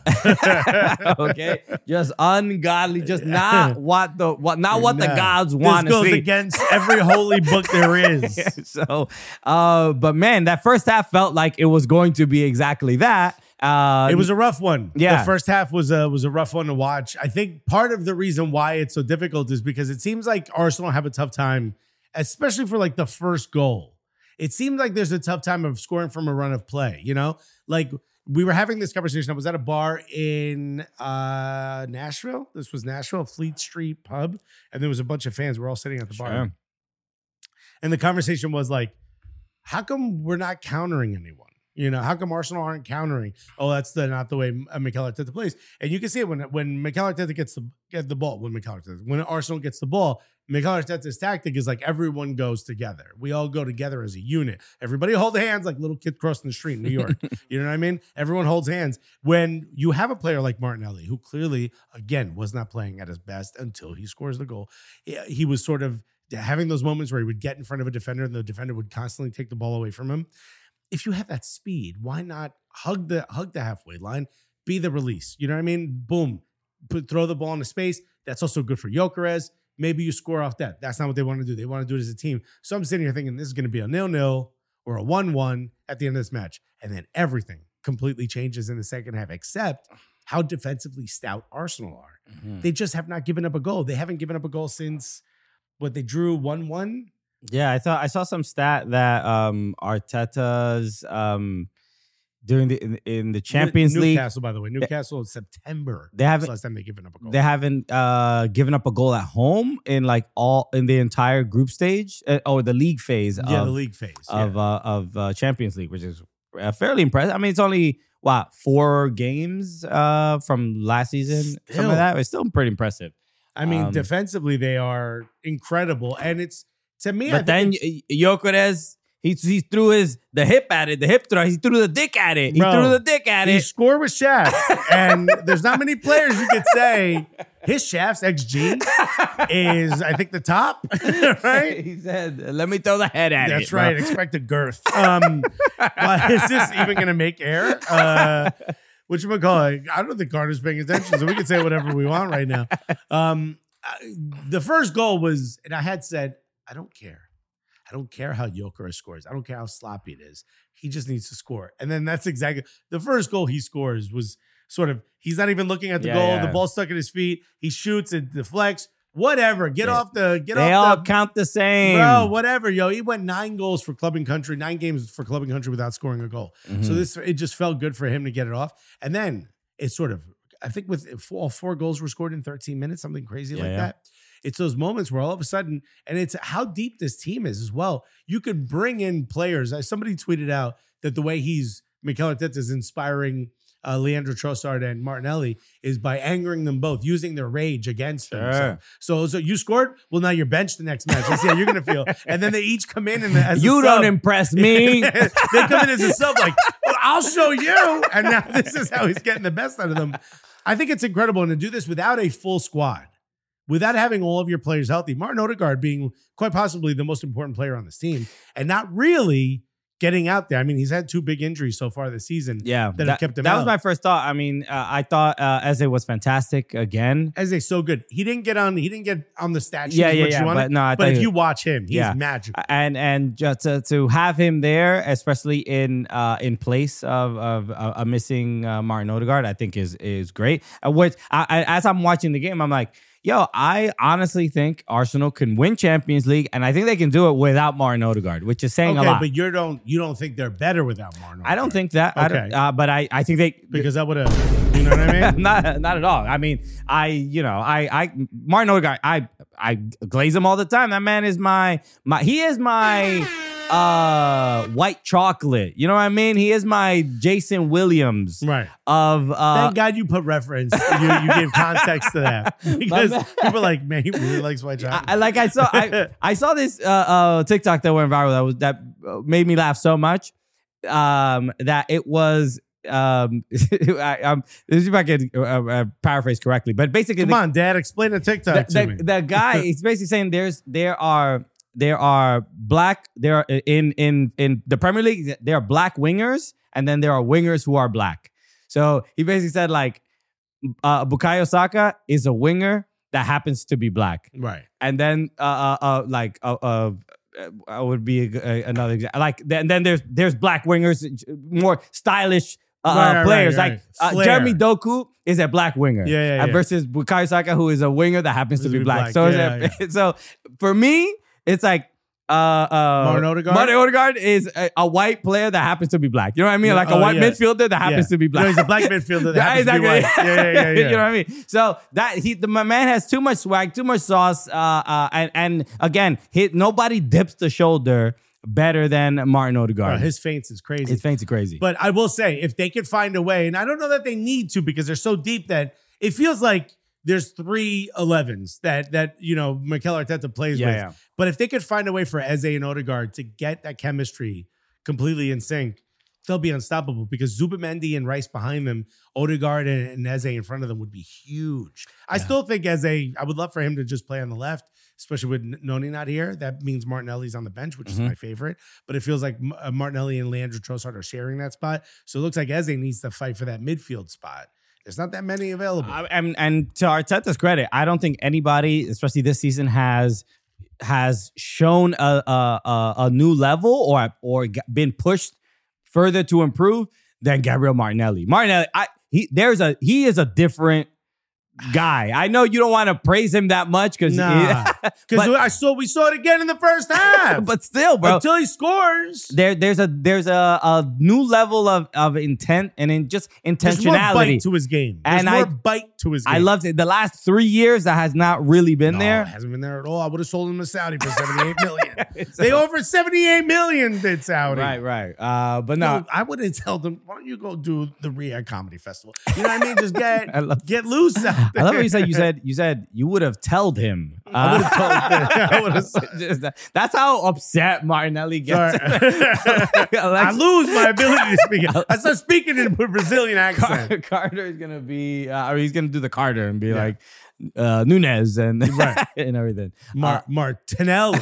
Okay, just ungodly, just not what the what not what the Nah. gods want This to goes see. against every holy book there is. So, uh, but man, that first half felt like it was going to be exactly that. Uh, It was a rough one. Yeah. The first half was a was a rough one to watch. I think part of the reason why it's so difficult is because it seems like Arsenal have a tough time, especially for like the first goal. It seemed like there's a tough time of scoring from a run of play, you know? Like we were having this conversation. I was at a bar in uh, Nashville. This was Nashville, Fleet Street Pub, and there was a bunch of fans. We're all sitting at the bar. Sure. And the conversation was like, how come we're not countering anyone? You know, how come Arsenal aren't countering? Oh, that's the not the way uh, Mikel Arteta plays. And you can see it when when Mikel Arteta gets the get the ball. When Mikel Arteta, when Arsenal gets the ball, Mikel Arteta's tactic is like everyone goes together. We all go together as a unit. Everybody hold hands like little kids crossing the street in New York. You know what I mean? Everyone holds hands. When you have a player like Martinelli, who clearly, again, was not playing at his best until he scores the goal. He, he was sort of having those moments where he would get in front of a defender and the defender would constantly take the ball away from him. If you have that speed, why not hug the hug the halfway line, be the release? You know what I mean? Boom, put throw the ball into space. That's also good for Gyökeres. Maybe you score off that. That's not what they want to do. They want to do it as a team. So I'm sitting here thinking this is going to be a nil-nil or a one-one at the end of this match. And then everything completely changes in the second half, except how defensively stout Arsenal are. Mm-hmm. They just have not given up a goal. They haven't given up a goal since what they drew one-one. Yeah, I thought I saw some stat that um, Arteta's um, during the in, in the Champions League, Newcastle, by the way, Newcastle in September. They haven't- That's the last time they given up a goal. they haven't uh, given up a goal at home in like all in the entire group stage uh, or the league phase. yeah, of, the league phase of yeah. uh, of uh, Champions League, which is uh, fairly impressive. I mean, it's only what four games uh, from last season, something Still. like that. It's still pretty impressive. I mean, um, defensively they are incredible, and it's to me. I But then think it's- Y- Gyökeres, he he threw his the hip at it, the hip throw. He threw the dick at it. He Bro, threw the dick at he it. scored with shaft, and there's not many players you could say his shafts X G is, I think, the top. Right? He said, "Let me throw the head at it." That's bro. right. Expected girth. Um, but is this even going to make air? Uh, Which we call it? I don't think Carter's paying attention, so we can say whatever we want right now. Um, I- the first goal was, and I had said, I don't care. I don't care how Gyökeres scores. I don't care how sloppy it is. He just needs to score. And then that's exactly the first goal he scores was sort of, he's not even looking at the Yeah, goal. yeah. The ball's stuck at his feet. He shoots, it deflects. Whatever. Get Yeah. off the, get They off all the. count the same, Bro, whatever, yo. He went nine goals for Club and Country, nine games for Club and Country without scoring a goal. Mhm. So this, it just felt good for him to get it off. And then it's sort of, I think with all four goals were scored in thirteen minutes, something crazy Yeah, like yeah. that. It's those moments where all of a sudden, and it's how deep this team is as well. You could bring in players. Uh, Somebody tweeted out that the way he's, Mikel Arteta is inspiring uh, Leandro Trossard and Martinelli is by angering them both, using their rage against them. Sure. So, so, so you scored? Well, now you're benched the next match. Let's see how you're going to feel. And then they each come in and as a You don't sub. impress me. They come in as a sub, like, well, I'll show you. And now this is how he's getting the best out of them. I think it's incredible. And to do this without a full squad, without having all of your players healthy, Martin Odegaard being quite possibly the most important player on this team and not really getting out there. I mean, he's had two big injuries so far this season Yeah, that, have kept him that out. was my first thought. I mean, uh, I thought uh, Eze was fantastic again. Eze so good. He didn't get on. He didn't get on the stat sheet Yeah, as yeah, much as yeah, you wanted. but no, I but thought if he- you watch him, he's Yeah. magical. And and just to, to have him there, especially in uh, in place of of uh, a missing uh, Martin Odegaard, I think is is great. Uh, which I, I, as I'm watching the game, I'm like, Yo, I honestly think Arsenal can win Champions League, and I think they can do it without Martin Odegaard, which is saying Okay, a lot. but you don't you don't think they're better without Martin? I don't think that. I don't, Okay. uh, but I, I think they because that would have, you know what I mean? not not at all. I mean, I you know I I Martin Odegaard. I I glaze him all the time. That man is my my. He is my uh white chocolate. You know what I mean? He is my Jason Williams. Right. Of uh, Thank God you put reference. You, you gave context to that because people are like, man, he really likes white chocolate. I, like I saw I, I saw this uh, uh, TikTok that went viral that was that made me laugh so much um, that it was um, I, um this is if I can uh, uh, paraphrase correctly, but basically Come the, on, Dad, explain the TikTok the, to the, me. the guy is basically saying there's there are there are black there are in in in the Premier League there are black wingers and then there are wingers who are black. So he basically said like uh, Bukayo Saka is a winger that happens to be black. Right. And then, uh, uh, uh like, uh, uh, uh would be a, a, another example. Like, then, then there's there's black wingers, more stylish uh, Right, right, players. right, like right. uh, Flair. Jeremy Doku is a black winger, Yeah, yeah, uh, yeah. versus Bukayo Saka, who is a winger that happens to Happens be to be black. black. So, Yeah, it's a, so for me, it's like. Uh, uh, Martin Odegaard? Martin Odegaard is a, a white player that happens to be black. You know what I mean? Like a Oh, white yeah. midfielder that happens Yeah. to be black. No, he's a black midfielder that Yeah, happens to be white. Yeah, yeah, yeah, yeah. You know what I mean? So that he, the my man has too much swag, too much sauce, uh, uh, and and again, he, nobody dips the shoulder better than Martin Odegaard. Bro, his feints is crazy. His feints are crazy. But I will say, if they could find a way, and I don't know that they need to because they're so deep that it feels like there's three elevens that that you know Mikel Arteta plays Yeah, with. yeah. But if they could find a way for Eze and Odegaard to get that chemistry completely in sync, they'll be unstoppable because Zubimendi and Rice behind them, Odegaard and, and Eze in front of them would be huge. I still think Eze, I would love for him to just play on the left, especially with Noni not here. That means Martinelli's on the bench, which Mm-hmm. is my favorite. But it feels like uh, Martinelli and Leandro Trossard are sharing that spot. So it looks like Eze needs to fight for that midfield spot. There's not that many available. I- and and to Arteta's credit, I don't think anybody, especially this season, has has shown a a, a, a new level or or g- been pushed further to improve than Gabriel Martinelli. Martinelli, I he there's a he is a different guy. I know you don't want to praise him that much because Nah, because I saw we saw it again in the first half. but still, bro. Until he scores, There, there's a there's a, a new level of, of intent and in just there's more intentionality. bite to his game. There's And more I- bite to his game. I loved it. The last three years that has not really been No, there. it hasn't been there at all. I would have sold him to Saudi for seventy-eight million. They offered seventy-eight million did Saudi. Right, right. Uh, but no, No, I would have told them, why don't you go do the Riyadh Comedy Festival? You know what I mean? Just get I love- get loose out there. I love what you said. You said you said you would have told him. I would have told them. I would have said, Just that- That's how upset Martinelli gets. sorry. I lose my ability to speak. I start speaking in a Brazilian accent. Car- Carter is gonna be, uh, or he's gonna do the Carter and be Yeah. like uh, Nunez and Right. and everything. Mar- Martinelli.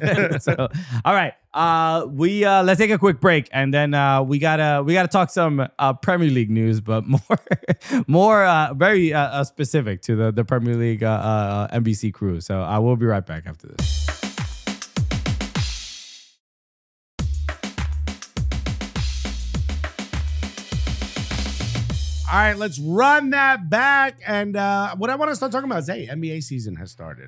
So, all right, uh, we uh, let's take a quick break, and then uh, we gotta we gotta talk some uh, Premier League news, but more more uh, very uh, uh, specific to the the Premier League uh, uh, N B C crew. So I will be right back after this. All right, let's run that back. And uh, what I want to start talking about is, hey, N B A season has started.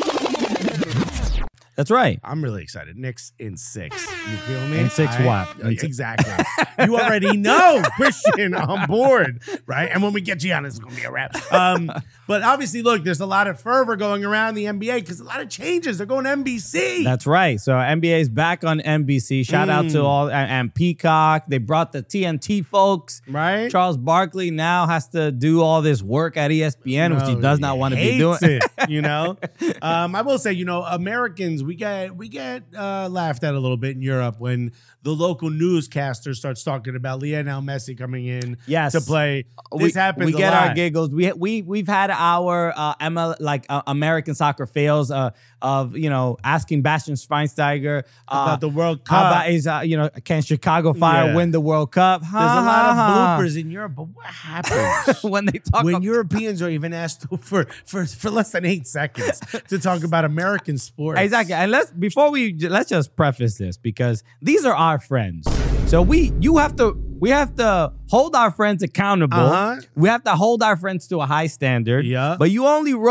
That's right. I'm really excited. Knicks in six. You feel me? In six I- what? In six- Exactly. You already know Christian on board, right? And when we get Giannis, it's going to be a wrap. Um, but obviously, look, there's a lot of fervor going around the N B A because a lot of changes. They're going to N B C. That's right. So N B A is back on N B C. Shout out to all and, and Peacock. They brought the T N T folks. right? Charles Barkley now has to do all this work at E S P N, which he No, does not want to be doing. hates it, you know, um, I will say, you know, Americans, we get we get uh, laughed at a little bit in Europe when the local newscaster starts talking about Lionel Messi coming in Yes. to play. This we, happens. We a get lot. our giggles. We we we've had our uh, M L like uh, American soccer fails uh, of you know asking Bastian Schweinsteiger uh, About the World Cup. About is uh, you know can Chicago Fire Yeah. win the World Cup? There's a lot of bloopers in Europe, but what happens when they talk. when ab- Europeans are even asked to, for for for less than eight seconds to talk about American sports? Exactly. And let's before we let's just preface this because these are our friends. So we you have to we have to hold our friends accountable. Uh-huh. We have to hold our friends to a high standard. Yeah. But you only roast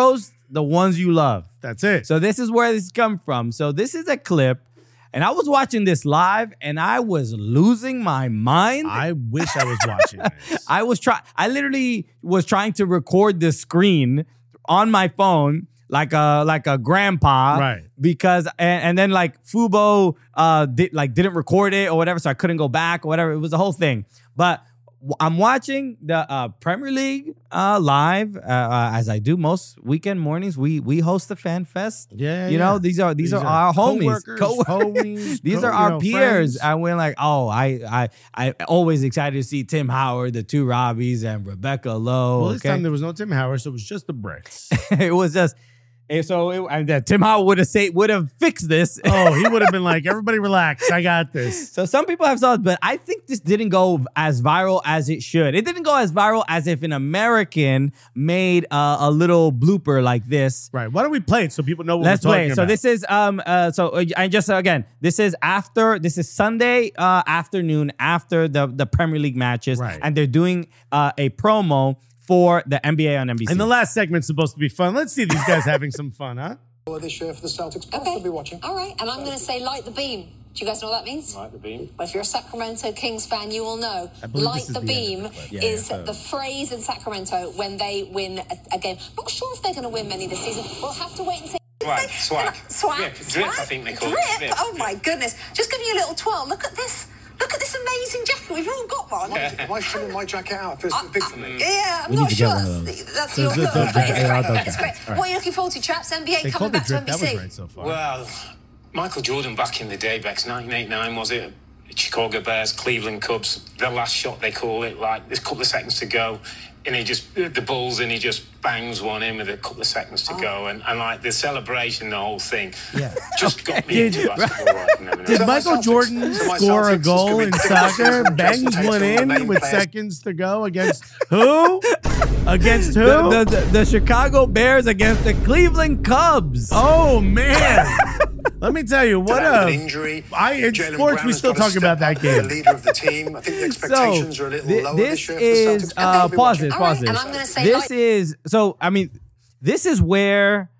the ones you love. That's it. So this is where this come from. So this is a clip, and I was watching this live, and I was losing my mind. I wish I was watching this. I was trying. I literally was trying to record the screen on my phone, like a like a grandpa, Right. Because and, and then like Fubo uh did like didn't record it or whatever, so I couldn't go back or whatever. It was the whole thing. But w- I'm watching the uh, Premier League uh, live uh, uh, as I do most weekend mornings. We we host the Fan Fest. Yeah, you yeah. know these are these, are, our homies, coworkers, Co- homies. These co- are you our know, peers, friends. and we're like, oh, I I I always excited to see Tim Howard, the two Robbies, and Rebecca Lowe. Well, this okay? time there was no Tim Howard, so it was just the Brits. It was just, and so it, and that Tim Howard would have say would have fixed this. Oh, he would have been like, everybody relax, I got this. So some people have thoughts, but I think this didn't go as viral as it should. It didn't go as viral as if an American made uh, a little blooper like this. Right. Why don't we play it so people know what Let's we're play. talking it. So about? this is um uh so uh, I just uh, again this is after this is Sunday uh afternoon after the the Premier League matches, Right. and they're doing uh, a promo for the N B A on N B C. And the last segment's supposed to be fun. Let's see these guys having some fun, huh? This year for the Celtics. Plus, Okay. I'll be watching. All right. And I'm going to say light the beam. Do you guys know what that means? Light the beam. Well, if you're a Sacramento Kings fan, you will know. I believe Light this is the the end beam of the clip. Yeah, is yeah. the phrase in Sacramento when they win a, a game. Not sure if they're going to win many this season. We'll have to wait and see. Swag, swag. Swag. Drip, drip, swag? I think they call it. Drip? Drip. Oh, my goodness. Just giving you a little twirl. Look at this. Look at this amazing jacket. We've all got one. Am I filling my jacket out? It feels a bit big for me. Yeah, I'm We not need to sure. get one of That's, those. that's So your it's a- look. the- It's the- great. yeah, okay. It's great. All right. What are you looking forward to, chaps? N B A They coming called it back to drip. N B That C. was right so far. Well, Michael Jordan back in the day, Bex, nineteen eighty-nine, was it? Chicago Bears, Cleveland Cubs, the last shot they call it, like there's a couple of seconds to go. And he just, the Bulls, and he just bangs one in with a couple of seconds to go. And, and like the celebration, the whole thing, Yeah. just got me Did- into basketball. Like, I've never Did known. my Michael Celtics. Jordan So my score a Celtics is goal gonna in be soccer, Justin bangs Tatum, one the in main with players. seconds to go against who? Against who? the, the, the Chicago Bears against the Cleveland Cubs. Oh, man. Let me tell you, what Without a... an injury. I, in Jaylen sports, Brown we has still got to talk about step that up as game. The leader of the team. I think the expectations So, are a little thi- lower this this year for is the Celtics. uh, I'll be pause watching. this, All pause right, and this. I'm gonna say This like- is so. I mean, this is where.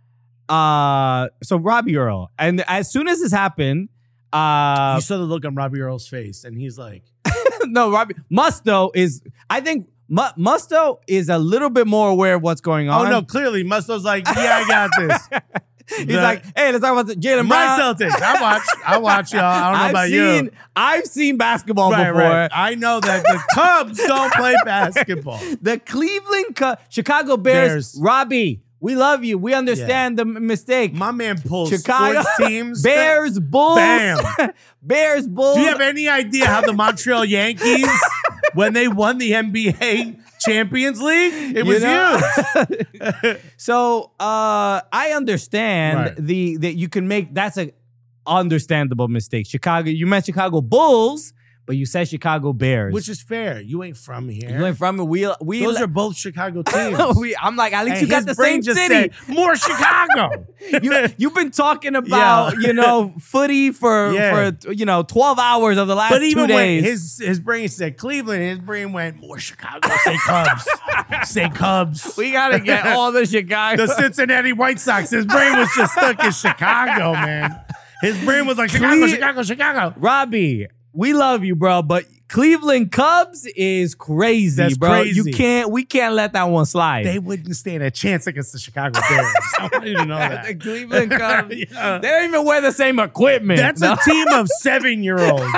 Uh, so Robbie Earl, and as soon as this happened, uh, You saw the look on Robbie Earl's face, and he's like, no, Robbie Musto is. I think Mu- Musto is a little bit more aware of what's going oh, on. no, clearly, Musto's like, yeah, I got this. He's The- like, hey, let's talk about the Jalen My Brown. Celtics. I watch. I watch y'all. I don't know I've about seen, you. I've seen basketball Right, before. right. I know that the Cubs don't play basketball. The Cleveland Cu- Chicago Bears, Bears. Robbie, we love you. We understand the m- mistake. My man pulls Chicago sports teams. Bears, Bulls, Bam. Bears, Bulls. Do you have any idea how the Montreal Yankees, when they won the N B A Champions League, it You was know? you. So uh, I understand Right. the that you can make that's a understandable mistake. Chicago, you meant Chicago Bulls, but you said Chicago Bears. Which is fair. You ain't from here. you went from it. We we Those are both Chicago teams. we, I'm like, at least And you got his the brain same just city. said, more Chicago. you, you've been talking about, Yeah. you know, footy for, Yeah. for, you know, twelve hours of the last But two even days. when his his brain said Cleveland, his brain went more Chicago. Say Cubs. Say Cubs. we got to get all the Chicago. The Cincinnati White Sox. His brain was just stuck in Chicago, man. His brain was like Chicago, Cle- Chicago, Chicago. Robbie, we love you, bro, but Cleveland Cubs is crazy, That's bro. crazy. You can't, we can't let that one slide. They wouldn't stand a chance against the Chicago Bears. I want you to know that. the Cleveland Cubs, Yeah. they don't even wear the same equipment. That's No. a team of seven-year-olds.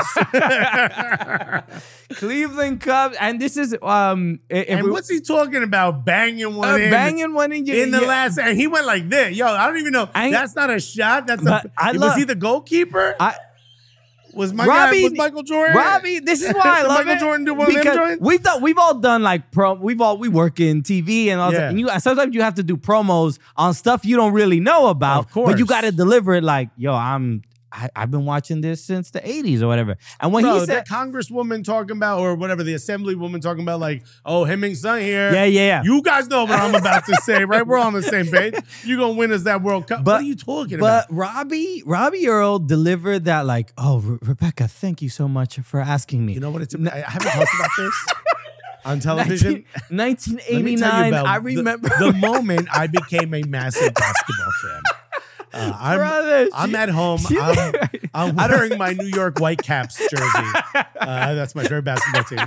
Cleveland Cubs, and this is um, if And we- what's he talking about? Banging one uh, in. banging one in, your, in the yeah. last, and he went like this. Yo, I don't even know. I ain't- That's not a shot. That's But a. I was love- he the goalkeeper? I, was my Robbie- guy? Was Michael Jordan? Robbie, this is why I Did love Michael it. Jordan do one of them Because joints? We've done, we've all done like pro. We've all we work in T V and all that. Yeah. And you sometimes you have to do promos on stuff you don't really know about. Of course. But you got to deliver it like, yo, I'm. I, I've been watching this since the eighties or whatever. And when Bro, he said, that congresswoman talking about, or whatever, the assemblywoman talking about, like, oh, him and son here. yeah, yeah, yeah. You guys know what I'm about to say, right? We're on the same page. You're going to win us that World Cup. But- what are you talking But about? Robbie, Robbie Earl delivered that like, oh, Re- Rebecca, thank you so much for asking me. You know what? It's. I haven't talked about this. on television. nineteen Let me tell you eighty-nine. about I the- remember the, moment I became a massive basketball fan. Uh, I'm, Brother, I'm she- at home. she- I'm, I'm wearing my New York Whitecaps jersey. Uh, that's my favorite basketball team.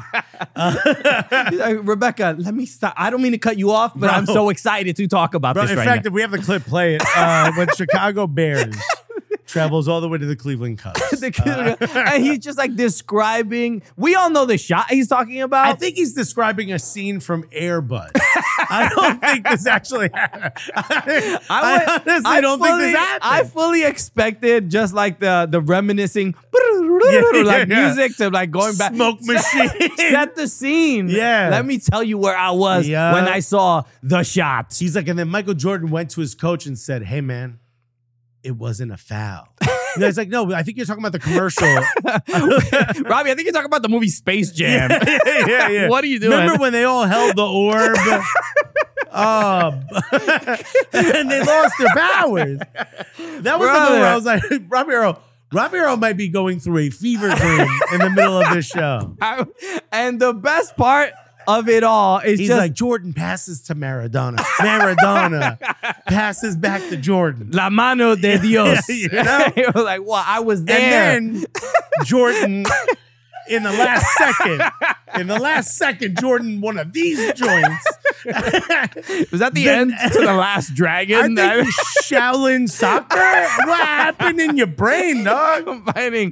Uh, Rebecca, let me stop. I don't mean to cut you off, but Bro. I'm so excited to talk about Bro, this in right fact, now. if we have the clip, play it. Uh, when Chicago Bears travels all the way to the Cleveland Cubs. The- and he's just like describing. We all know the shot he's talking about. I think he's describing a scene from Air Bud. I don't think this actually happened. I, I went- honestly I don't fully, think this happened. I fully expected just like the the reminiscing Yeah, like yeah. music to like going back. Smoke machine. Set the scene. Yeah. Let me tell you where I was Yeah. when I saw the shot. He's like, and then Michael Jordan went to his coach and said, "Hey, man, it wasn't a foul." And he's like, "No, I think you're talking about the commercial." Robbie, I think you're talking about the movie Space Jam. yeah, yeah, yeah. What are you doing? Remember when they all held the orb? Um, and they lost their powers. That was the moment where I was like, Robbie Earl, Robbie Earl might be going through a fever dream in the middle of this show. I- and the best part of it all is He's just like, Jordan passes to Maradona. Maradona passes back to Jordan. La mano de Dios. You know? It was like, well, I was there. And then Jordan, in the last second, in the last second, Jordan, one of these joints. Was that the Then- end to The Last Dragon? I think Shaolin soccer? What happened in your brain, dog? Combining.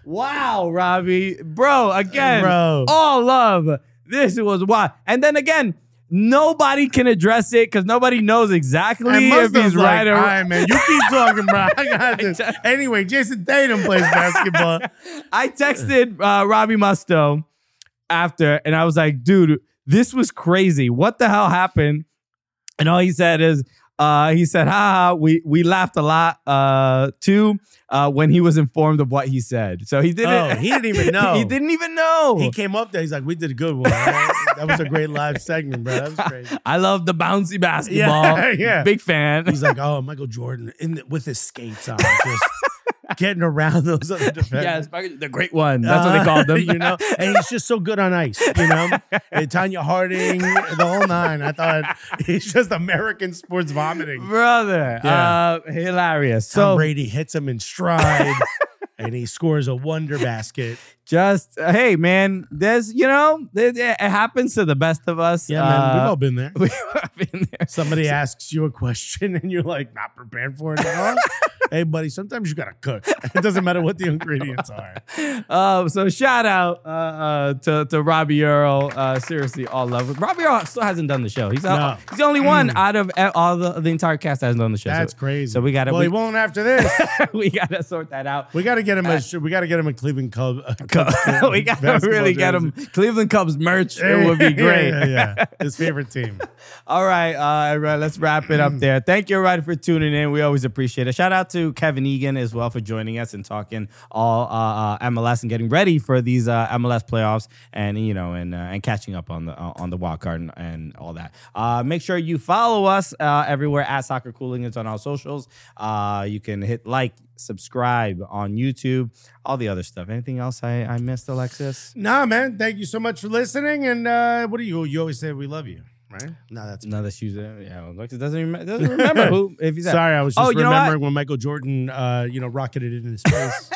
Wow, Robbie. Bro, again, Bro. all love. This was why. And then again, nobody can address it because nobody knows exactly And if Musto's he's like, right or all right, man, you keep talking, bro. I got this. Anyway, Jason Tatum plays basketball. I texted uh, Robbie Musto after, and I was like, dude, this was crazy. What the hell happened? And all he said is, uh, he said, haha, we, we laughed a lot uh, too uh, when he was informed of what he said. So he didn't. Oh, he didn't even know. He didn't even know. He came up there. He's like, we did a good one. Right? That was a great live segment, bro. That was crazy. I love the bouncy basketball. Yeah, yeah. Big fan. He's like, oh, Michael Jordan in the, with his skates on, just getting around those other defenders. Yeah, the great one. That's what they called them. You know, and he's just so good on ice. You know, and Tanya Harding, the whole nine. I thought he's just American sports vomiting. Brother. Yeah. Uh, hilarious. Tom So Brady hits him in stride, and he scores a wonder basket. just, uh, hey, man, there's, you know, it, it happens to the best of us. Yeah, man, we've Uh, all been there. we've all been there. Somebody asks you a question, and you're like not prepared for it at all. Hey, buddy, sometimes you gotta cook. It doesn't matter what the ingredients are. Uh, so shout out uh, uh, to, to Robbie Earl. Uh, seriously, all love. Robbie Earl still hasn't done the show. He's, uh, No. he's the only one out of uh, all the, the entire cast that hasn't done the show. That's so, crazy. So we gotta Well, we, he won't after this. we gotta sort that out. We gotta get him a. We gotta get him a Cleveland Cub. uh, we gotta basketball really get jersey. him Cleveland Cubs merch. It would be great. Yeah, yeah, yeah. His favorite team. All right, uh, everybody, let's wrap it up there. Thank you, everybody, for tuning in. We always appreciate it. Shout out to Kevin Egan as well for joining us and talking all uh, uh, M L S and getting ready for these uh, M L S playoffs and you know and uh, and catching up on the uh, on the wild card and, and all that. Uh, make sure you follow us uh, everywhere at Soccer Cooligans on all socials. Uh, you can hit like, subscribe on YouTube, all the other stuff. Anything else I, I missed, Alexis? Nah, man. Thank you so much for listening. And uh, what do you? You always say we love you, right? No, that's No, that's you. Yeah, Alexis doesn't rem- doesn't remember who. If he's sorry. I was just Oh, you know what? remembering when Michael Jordan, uh, you know, rocketed into space.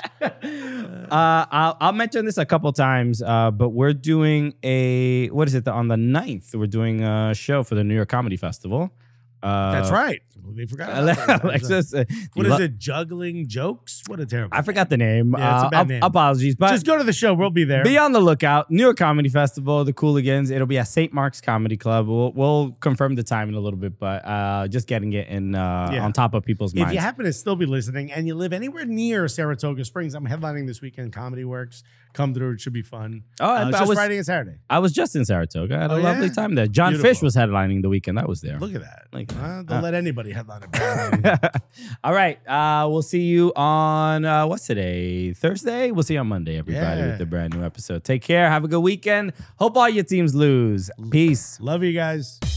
Uh, I'll, I'll mention this a couple times, uh, but we're doing a, what is it, the, on the ninth, we're doing a show for the New York Comedy Festival. Uh, That's right. They forgot. About that. Alexis, uh, What you is lo- it? Juggling jokes? What a terrible. I forgot the name. Yeah, it's a Uh, bad ap- name. Apologies, but Just go to the show. We'll be there. be on the lookout. New York Comedy Festival, the Cooligans. It'll be at Saint Mark's Comedy Club. We'll, we'll confirm the time in a little bit, but uh, just getting it in uh, Yeah. on top of people's If minds. you happen to still be listening and you live anywhere near Saratoga Springs, I'm headlining this weekend. Comedy Works. Come through. It should be fun. Oh, uh, I- it's I just was- Friday and Saturday. I was just in Saratoga. I had a Oh, lovely yeah? time there. John Beautiful. Fish was headlining the weekend. I was there. Look at that. Like, Uh, don't uh, let anybody headline it. All right. Uh, we'll see you on, uh, what's today? Thursday? We'll see you on Monday, everybody, Yeah. with the brand new episode. Take care. Have a good weekend. Hope all your teams lose. Peace. Love you guys.